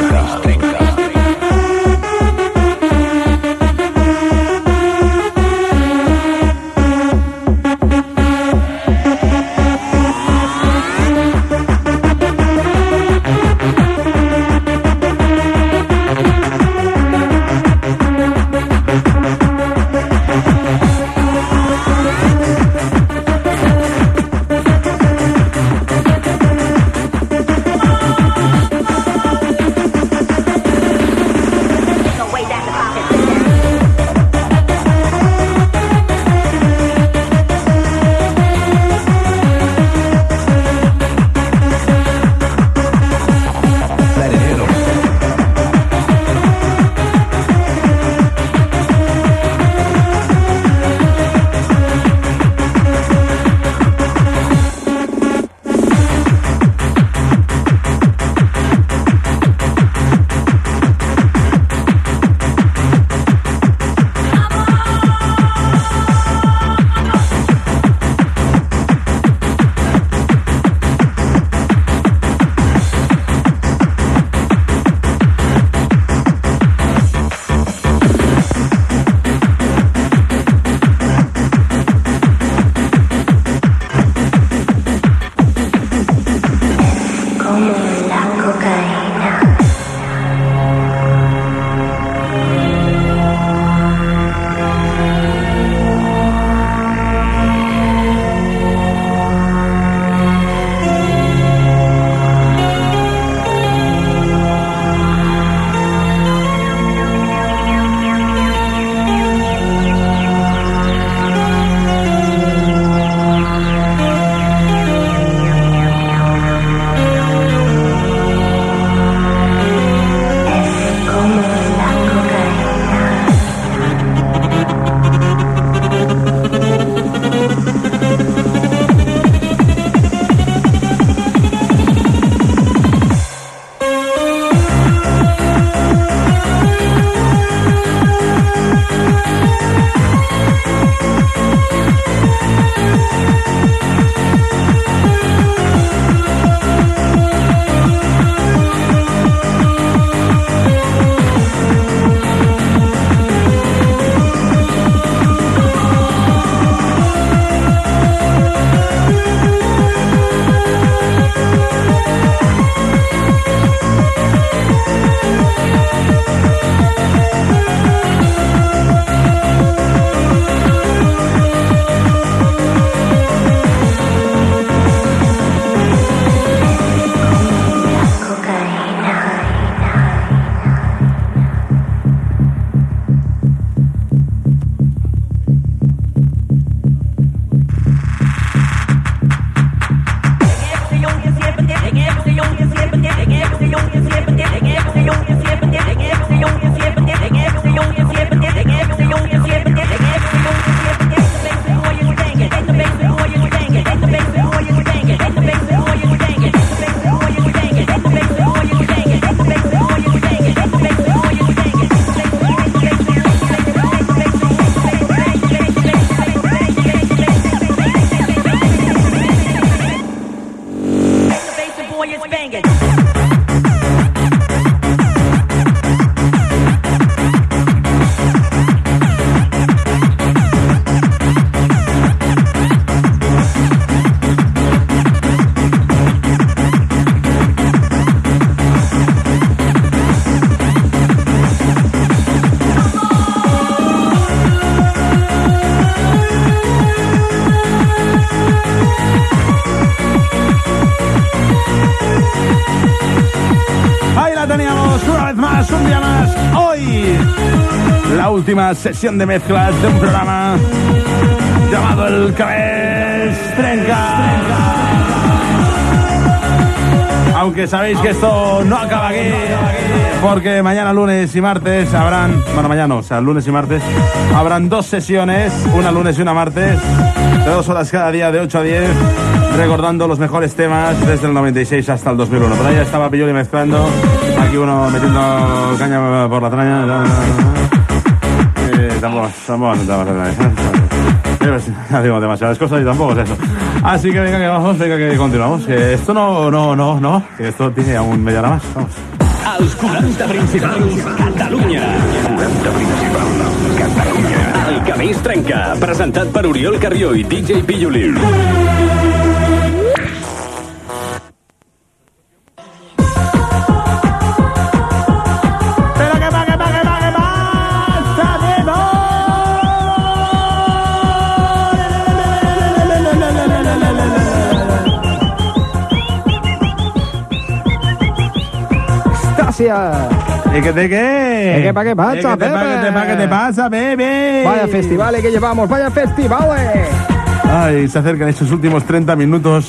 Última sesión de mezclas de un programa llamado El Cabez Trenca. Aunque sabéis que esto no acaba aquí, porque mañana, lunes y martes habrán, bueno, mañana no, o sea, lunes y martes habrán dos sesiones, una lunes y una martes, de 2 horas cada día, de 8 a 10, recordando los mejores temas desde el 96 hasta el 2001. Por ahí estaba Pilloli mezclando, aquí uno metiendo caña por la traña. Tampoco ya digo demasiadas cosas y tampoco es eso. Así que venga que vamos, venga que continuamos. Que esto no, que esto tiene aún media hora más. Vamos. als 40 principals Catalunya. 40 principals Catalunya. El que més trenca, presentat per Oriol Carrió i DJ Pillolí. ¿Y qué te qué? ¿Qué pasa, Pepe? ¿Qué te pasa, bebé? Vaya festivales que llevamos, vaya festivales. Ay, se acercan estos últimos 30 minutos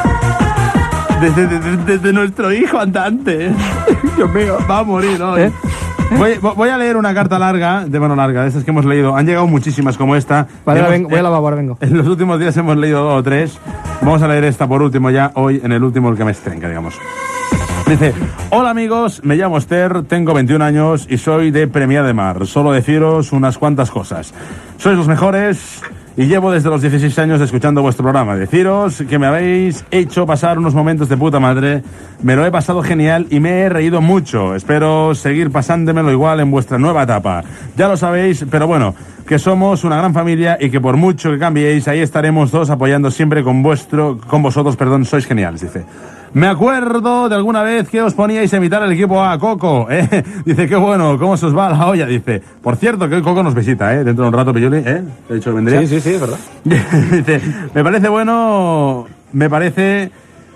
desde nuestro hijo andante. Dios mío, va a morir hoy. Voy a leer una carta larga, de esas que hemos leído. Han llegado muchísimas como esta. Vale, voy a lavar, ahora vengo. En los últimos días hemos leído 2 o 3. Vamos a leer esta por último ya, hoy en el último, el que me estrenca, digamos. Dice: hola amigos, me llamo Esther, tengo 21 años y soy de Premià de Mar. Solo deciros unas cuantas cosas. Sois los mejores y llevo desde los 16 años escuchando vuestro programa. Deciros que me habéis hecho pasar unos momentos de puta madre. Me lo he pasado genial y me he reído mucho. Espero seguir pasándomelo igual en vuestra nueva etapa. Ya lo sabéis, pero bueno, que somos una gran familia y que por mucho que cambiéis, ahí estaremos todos apoyando siempre con vosotros, sois geniales, dice. Me acuerdo de alguna vez que os poníais a imitar al equipo A, Coco, ¿eh? Dice, qué bueno, cómo se os va la olla, dice. Por cierto, que hoy Coco nos visita, ¿eh? Dentro de un rato, Pilloli, ¿eh? He dicho que vendría. Sí, es verdad. Dice, me parece bueno, me parece...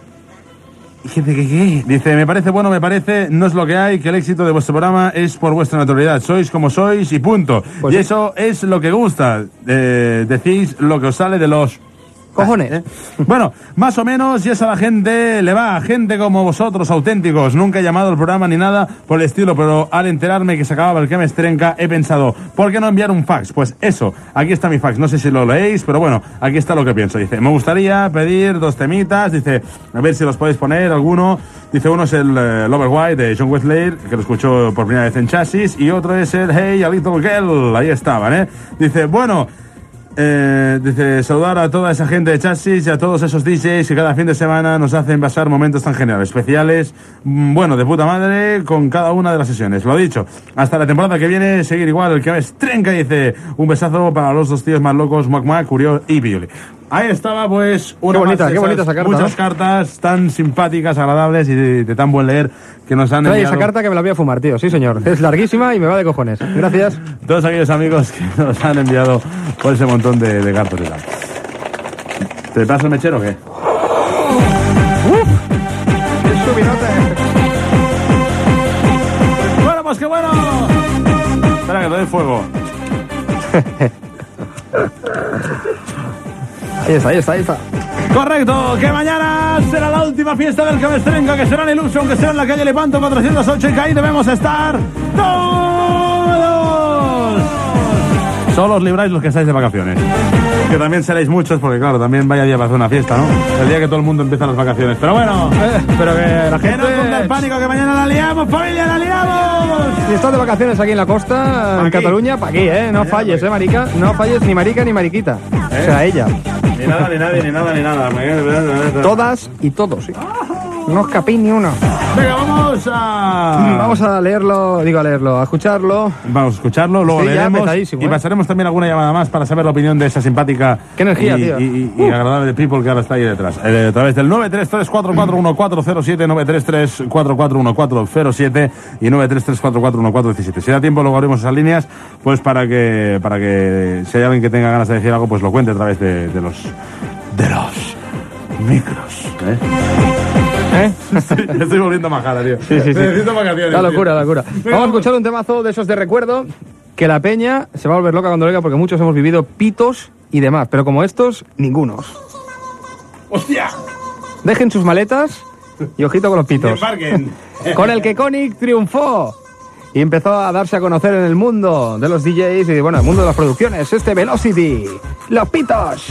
¿Qué? Dice, me parece, no es lo que hay, que el éxito de vuestro programa es por vuestra naturalidad. Sois como sois y punto. Pues y sí, eso es lo que gusta. Decís lo que os sale de los... cojones. Bueno, más o menos, y eso a la gente le va. Gente como vosotros, auténticos. Nunca he llamado al programa ni nada por el estilo, pero al enterarme que se acababa el que me estrenca, he pensado, ¿por qué no enviar un fax? Pues eso, aquí está mi fax. No sé si lo leéis, pero bueno, aquí está lo que pienso. Dice, me gustaría pedir 2 temitas. Dice, a ver si los podéis poner alguno. Dice, uno es el Lover White de John Wesley, que lo escuchó por primera vez en Chasis, y otro es el Hey, a Little Girl. Ahí estaban, ¿eh? Dice, bueno... dice, saludar a toda esa gente de Chasis y a todos esos DJs que cada fin de semana nos hacen pasar momentos tan geniales, especiales, bueno, de puta madre, con cada una de las sesiones. Lo dicho, hasta la temporada que viene, seguir igual, el que me estrenca. Dice, un besazo para los 2 tíos más locos, Mac, Curió y Pilloli. Ahí estaba, pues, una qué bonita esa carta. Muchas cartas tan simpáticas, agradables y de tan buen leer que nos han enviado. Esa carta que me la voy a fumar, tío. Sí, señor. Es larguísima y me va de cojones. Gracias. Todos aquellos amigos que nos han enviado por ese montón de cartas y tal. ¿Te pasa el mechero o qué? ¡Qué subinote! Bueno, pues qué bueno. Espera que te doy fuego. Ahí está. Correcto, que mañana será la última fiesta del Cabestrenca, que será en Illusion, que será en la calle Lepanto 408, y que ahí debemos estar todos. Solo os libráis los que estáis de vacaciones. Que también seréis muchos, porque claro, también vaya día para hacer una fiesta, ¿no? El día que todo el mundo empieza las vacaciones. Pero bueno, pero que la gente... Que no ponga el pánico, que mañana la liamos, familia, la liamos. Si estás de vacaciones aquí en la costa, en Cataluña, pa' aquí, ¿eh? No falles, marica. No falles ni marica ni mariquita. O sea, ella. Ni nada, ni nadie, ni nada. Todas y todos, sí. No escapéis ni uno. Venga, vamos a leerlo, a escucharlo. Vamos a escucharlo, luego leeremos y pasaremos también alguna llamada más para saber la opinión de esa simpática qué energía, tío. Y agradable people que ahora está ahí detrás. A través del 933-441407, 933-441407 y 933-441417. Si da tiempo, luego abrimos esas líneas, pues para que si hay alguien que tenga ganas de decir algo, pues lo cuente a través de los micros, ¿eh? Sí, me estoy volviendo majada, tío. Sí. Necesito vacaciones. La locura. Vamos a escuchar un temazo de esos de recuerdo, que la peña se va a volver loca cuando lo oiga, porque muchos hemos vivido pitos y demás, pero como estos, ningunos. ¡Hostia! Dejen sus maletas y ojito con los pitos. Con el que Koenig triunfó y empezó a darse a conocer en el mundo de los DJs y, bueno, el mundo de las producciones, Velocity. ¡Los pitos!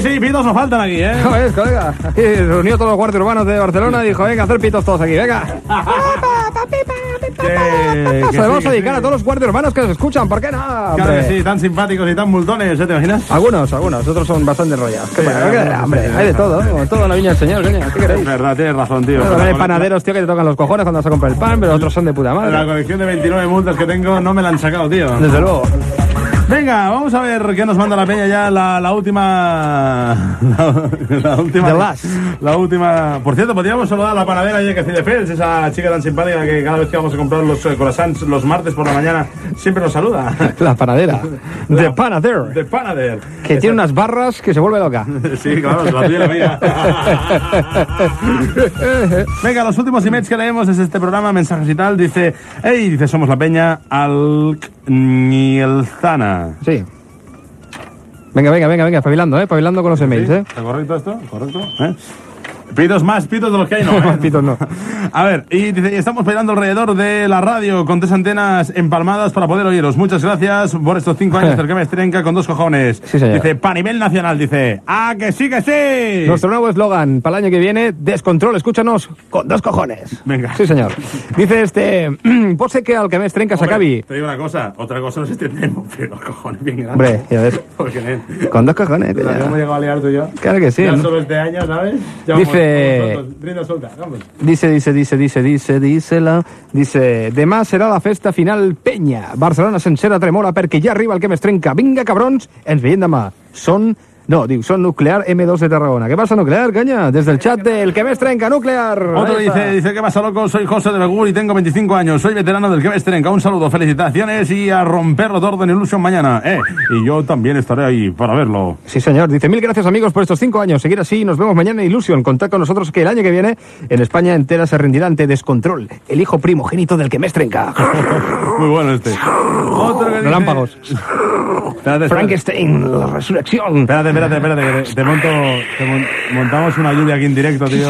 sí, pitos no faltan aquí, ¿eh? ¿No ves, colega? Aquí reunió todos los guardias urbanos de Barcelona y dijo, venga, a hacer pitos todos aquí, venga. Se lo vamos a dedicar a todos los guardias urbanos que nos escuchan, ¿por qué no? Claro que sí, tan simpáticos y tan multones, ¿te imaginas? Algunos, otros son bastante enrollados. Hombre, hay de todo, como todo en la viña del señor, coño, ¿qué queréis? Es verdad, tienes razón, tío. Hay panaderos, tío, que te tocan los cojones cuando vas a comprar el pan, pero otros son de puta madre. La colección de 29 multas que tengo no me la han sacado, tío. Desde luego. Venga, vamos a ver qué nos manda la peña ya, la última... La última... The last. La última... Por cierto, podríamos saludar a la panadera de Cidefels, esa chica tan simpática que cada vez que vamos a comprar los croissants los martes por la mañana siempre nos saluda. La panadera. The Panader. The Panader. Que tiene unas barras que se vuelve loca. Sí, claro, la tuya y la mía. Venga, los últimos emails que leemos es este programa, mensajes y tal. Dice, dice, somos la peña Alcnielzana. Sí. Venga, pavilando con los emails, ¿eh? ¿Está correcto esto? ¿Correcto? Pitos de los que hay, no. Pitos no. A ver, y dice, estamos bailando alrededor de la radio con 3 antenas empalmadas para poder oíros. Muchas gracias por estos 5 años del que me estrenca con 2 cojones. Sí, señor. Dice, para nivel nacional, dice, ¡ah, que sí, que sí! Nuestro nuevo eslogan para el año que viene, descontrol, escúchanos con 2 cojones. Venga. Sí, señor. Dice pues sé que al que me estrenca s'acabi. Te digo una cosa, otra cosa nos extendemos, pero cojones bien grandes. Hombre, ya ves. Con 2 cojones. ¿Nos hemos llegado a liar tú y yo? Claro que sí. Ya solo este año, ¿sabes? Ya dice... Dice, demà serà la festa final penya. Barcelona sencera tremora perquè ja arriba el que m'estrenca. Vinga, cabrons, ens veiem demà. Son Nuclear M2 de Tarragona. ¿Qué pasa, Nuclear, caña? Desde el chat del que me estrenca, Nuclear. Otro dice, ¿qué pasa, loco? Soy José de Begur y tengo 25 años. Soy veterano del que me estrenca. Un saludo, felicitaciones y a romperlo todo en Illusion mañana. Y yo también estaré ahí para verlo. Sí, señor. Dice, 1000 gracias, amigos, por estos 5 años. Seguir así, nos vemos mañana en Illusion. Contad con nosotros que el año que viene en España entera se rendirá ante Descontrol, el hijo primogénito del que me estrenca. Muy bueno este. Otro que dice... Relámpagos. Espérate. Frankenstein, la resurrección. Espérate, que montamos una lluvia aquí en directo, tío.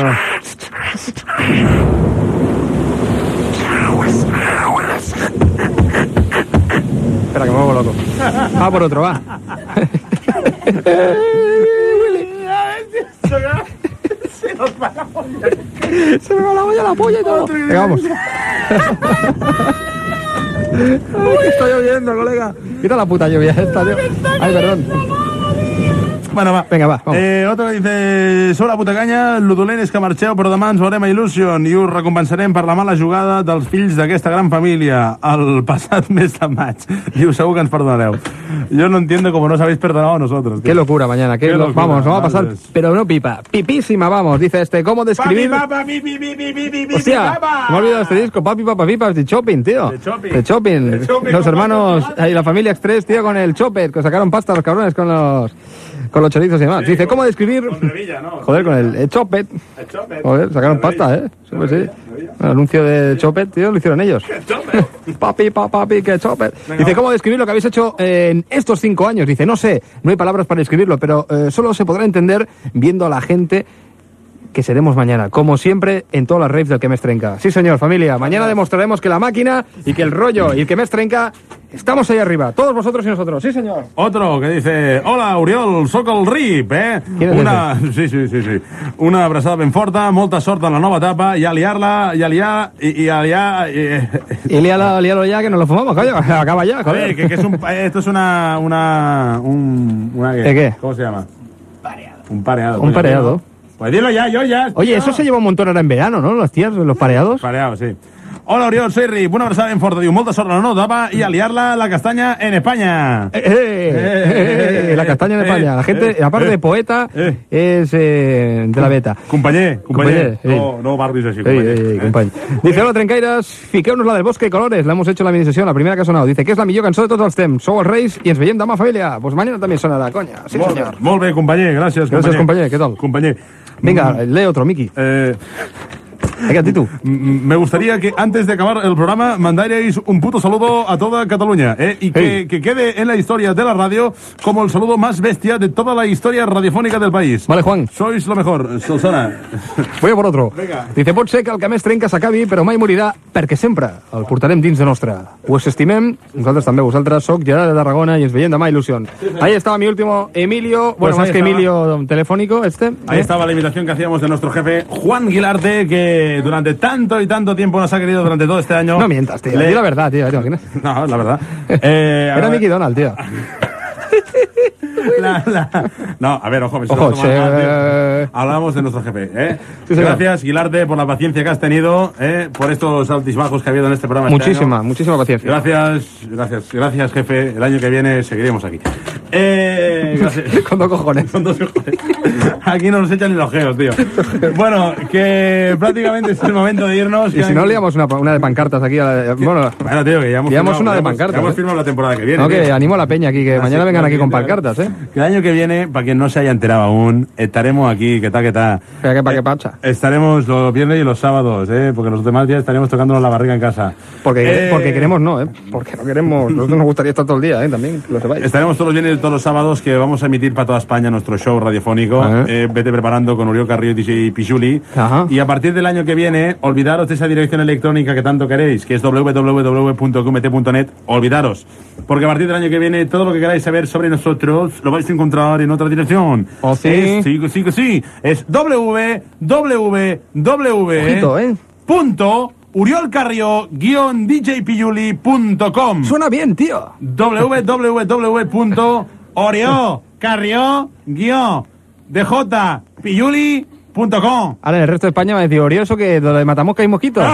Espera, que me vuelvo loco. Va por otro, va. Se nos va la polla. Se me va la polla y todo. Venga, vamos. Uy, está lloviendo, colega. Quita la puta lluvia esta, tío. Ay, perdón. Bueno, va. Venga, va, vamos. Otro que dice, sou la puta canya, lo dolent és que marxeu, però demà ens veurem a Illusion i us recompensarem per la mala jugada dels fills d'aquesta gran família el passat mes de maig. Diu, segur que ens perdonareu. Yo no entiendo cómo no os habéis perdonado a nosotros, tío. Qué locura mañana, qué locura. Vamos, va a pasar, pero no pipa. Pipísima, vamos, dice ¿cómo describir? Hostia, me he olvidado este disco, Papi, de Chopin, tío. De Chopin. Los hermanos y la familia Express, tío, con el Chopet, que sacaron pasta los cabrones con los chorizos y demás. Sí, dice, ¿cómo describir? Con Revilla, ¿no? Joder, con el Chopet. El Chopet. Joder, sacaron pasta, ¿eh? Pues sí. El anuncio de Chopet, tío, lo hicieron ellos. Papi, que Chopet. Dice, ¿cómo describir lo que habéis hecho en estos 5 años? Dice, no sé, no hay palabras para describirlo, pero solo se podrá entender viendo a la gente que seremos mañana, como siempre, en todas las raves del que me estrenca. Sí, señor, familia, mañana demostraremos que la máquina y que el rollo y el que me estrenca estamos ahí arriba, todos vosotros y nosotros. Sí, señor. Otro que dice, hola, Oriol, soc el Rip, ¿Quién es ese? Sí. Una abraçada ben forta, molta sort en la nova etapa i a liar-la, i a liar... Y lialo ya, que nos lo fumamos, coño. Acaba ya, joder. Que esto es una ¿qué? ¿Cómo se llama? Un pareado. Un pareado. Pues dilo ya, yo ya. Oye, eso se lleva un montón ahora en verano, ¿no? Los tíos, los pareados. Pareados, sí. Hola, Oriol, soy Rip. Una abraçada ben forta. Diu, molta sort en la nova etapa y a liar-la la castaña en España. La castaña en España. La gente, aparte de poeta, es de la beta. Companyer. No barbis així, companyer. Dice, hola, trencaires, fiqueu-nos la del Bosque de Colores. La hemos hecho en la minisessió, la primera que ha sonado. Dice que és la millor cançó de tots els temps. Sou els reis i ens veiem demà, família. Pues mañana también sonará, coña. Sí, señor. Molt bé, companyer. Gràcies, compañer. ¿Qué tal? Compañer. Venga, lee otro, Miki. Venga, Titu. Me gustaría que antes de acabar el programa mandarais un puto saludo a toda Cataluña, y que quede en la historia de la radio como el saludo más bestia de toda la historia radiofónica del país. Vale, Juan. Sois lo mejor, Solsona. Voy a por otro. Vinga. Dice, pot ser que el que més trenca s'acabi, però mai morirà, perquè sempre el portarem dins de nostre. Us estimem, nosaltres també, vosaltres. Soc Gerard de Tarragona y ens veiem demà, il·lusió. Ahí estaba mi último Emilio, Pues más que estaba. Emilio telefónico, Ahí estaba la invitación que hacíamos de nuestro jefe Juan Guilarte, que durante tanto y tanto tiempo nos ha querido durante todo este año. No mientas, tío. Di la verdad, tío. No, la verdad. Era Mickey Donald, tío. No, a ver, ojo, hablábamos de nuestro jefe, Sí, gracias, Guilarte, por la paciencia que has tenido, por estos altibajos que ha habido en este programa. Muchísima paciencia. Gracias, jefe. El año que viene seguiremos aquí. Gracias. Con dos cojones. Aquí no nos echan ni los geos, tío. Bueno, que prácticamente es el momento de irnos. Y si no, liamos una de pancartas aquí. Bueno, tío, que liamos una de pancartas. Ya hemos firmado la temporada que viene. No, que animo a la peña aquí, que mañana vengan aquí con pancartas, Que el año que viene, para quien no se haya enterado aún, estaremos aquí, que ta. ¿Para qué pacha? Estaremos los viernes y los sábados, porque los demás días estaremos tocándonos la barriga en casa. Porque queremos no, porque no queremos. Nosotros nos gustaría estar todo el día, también, que lo sepáis. Estaremos todos los viernes y todos los sábados, que vamos a emitir para toda España nuestro show radiofónico. Vete preparando con Oriol Carrillo y DJ Pichuli. Y a partir del año que viene, olvidaros de esa dirección electrónica que tanto queréis, que es www.qmt.net. Olvidaros, porque a partir del año que viene, todo lo que queráis saber sobre nosotros lo vais a encontrar en otra dirección. ¿Oh, sí? Sí. Es www.uriolcarrio-djpijuli.com. Suena bien, tío. www.uriolcarrio-djpijuli.com. Ahora en el resto de España va a decir, Orioso, que donde matamos que hay mosquitos.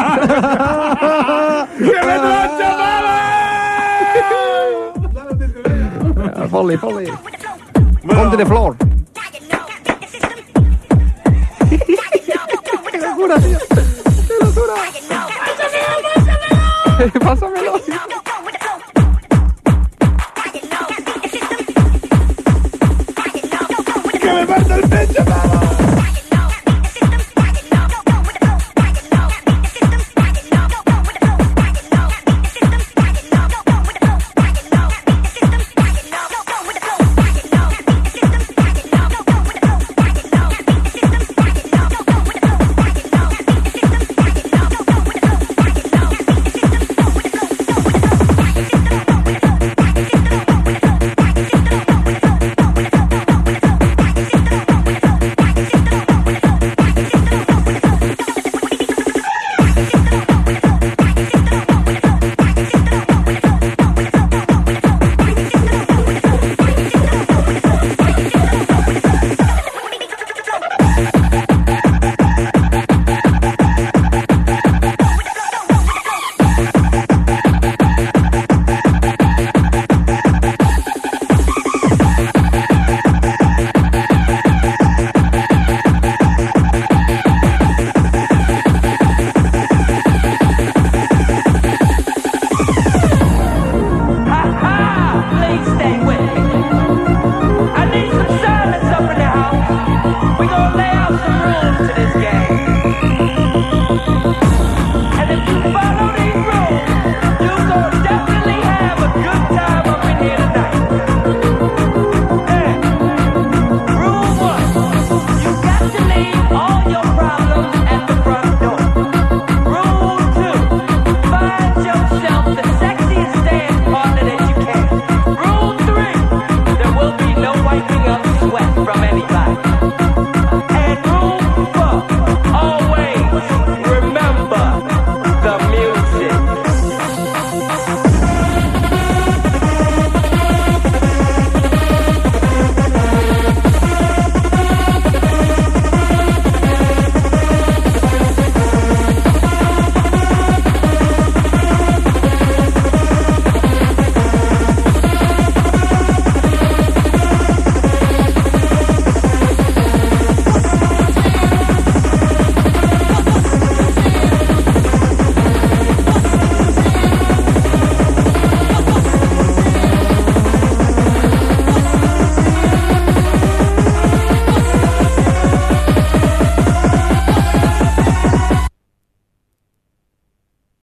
Foley. Ponte de flor. ¡Qué locura, tío! ¡Qué locura! ¡Pásamelo! ¡Que me parta el pecho, vamos! All your problems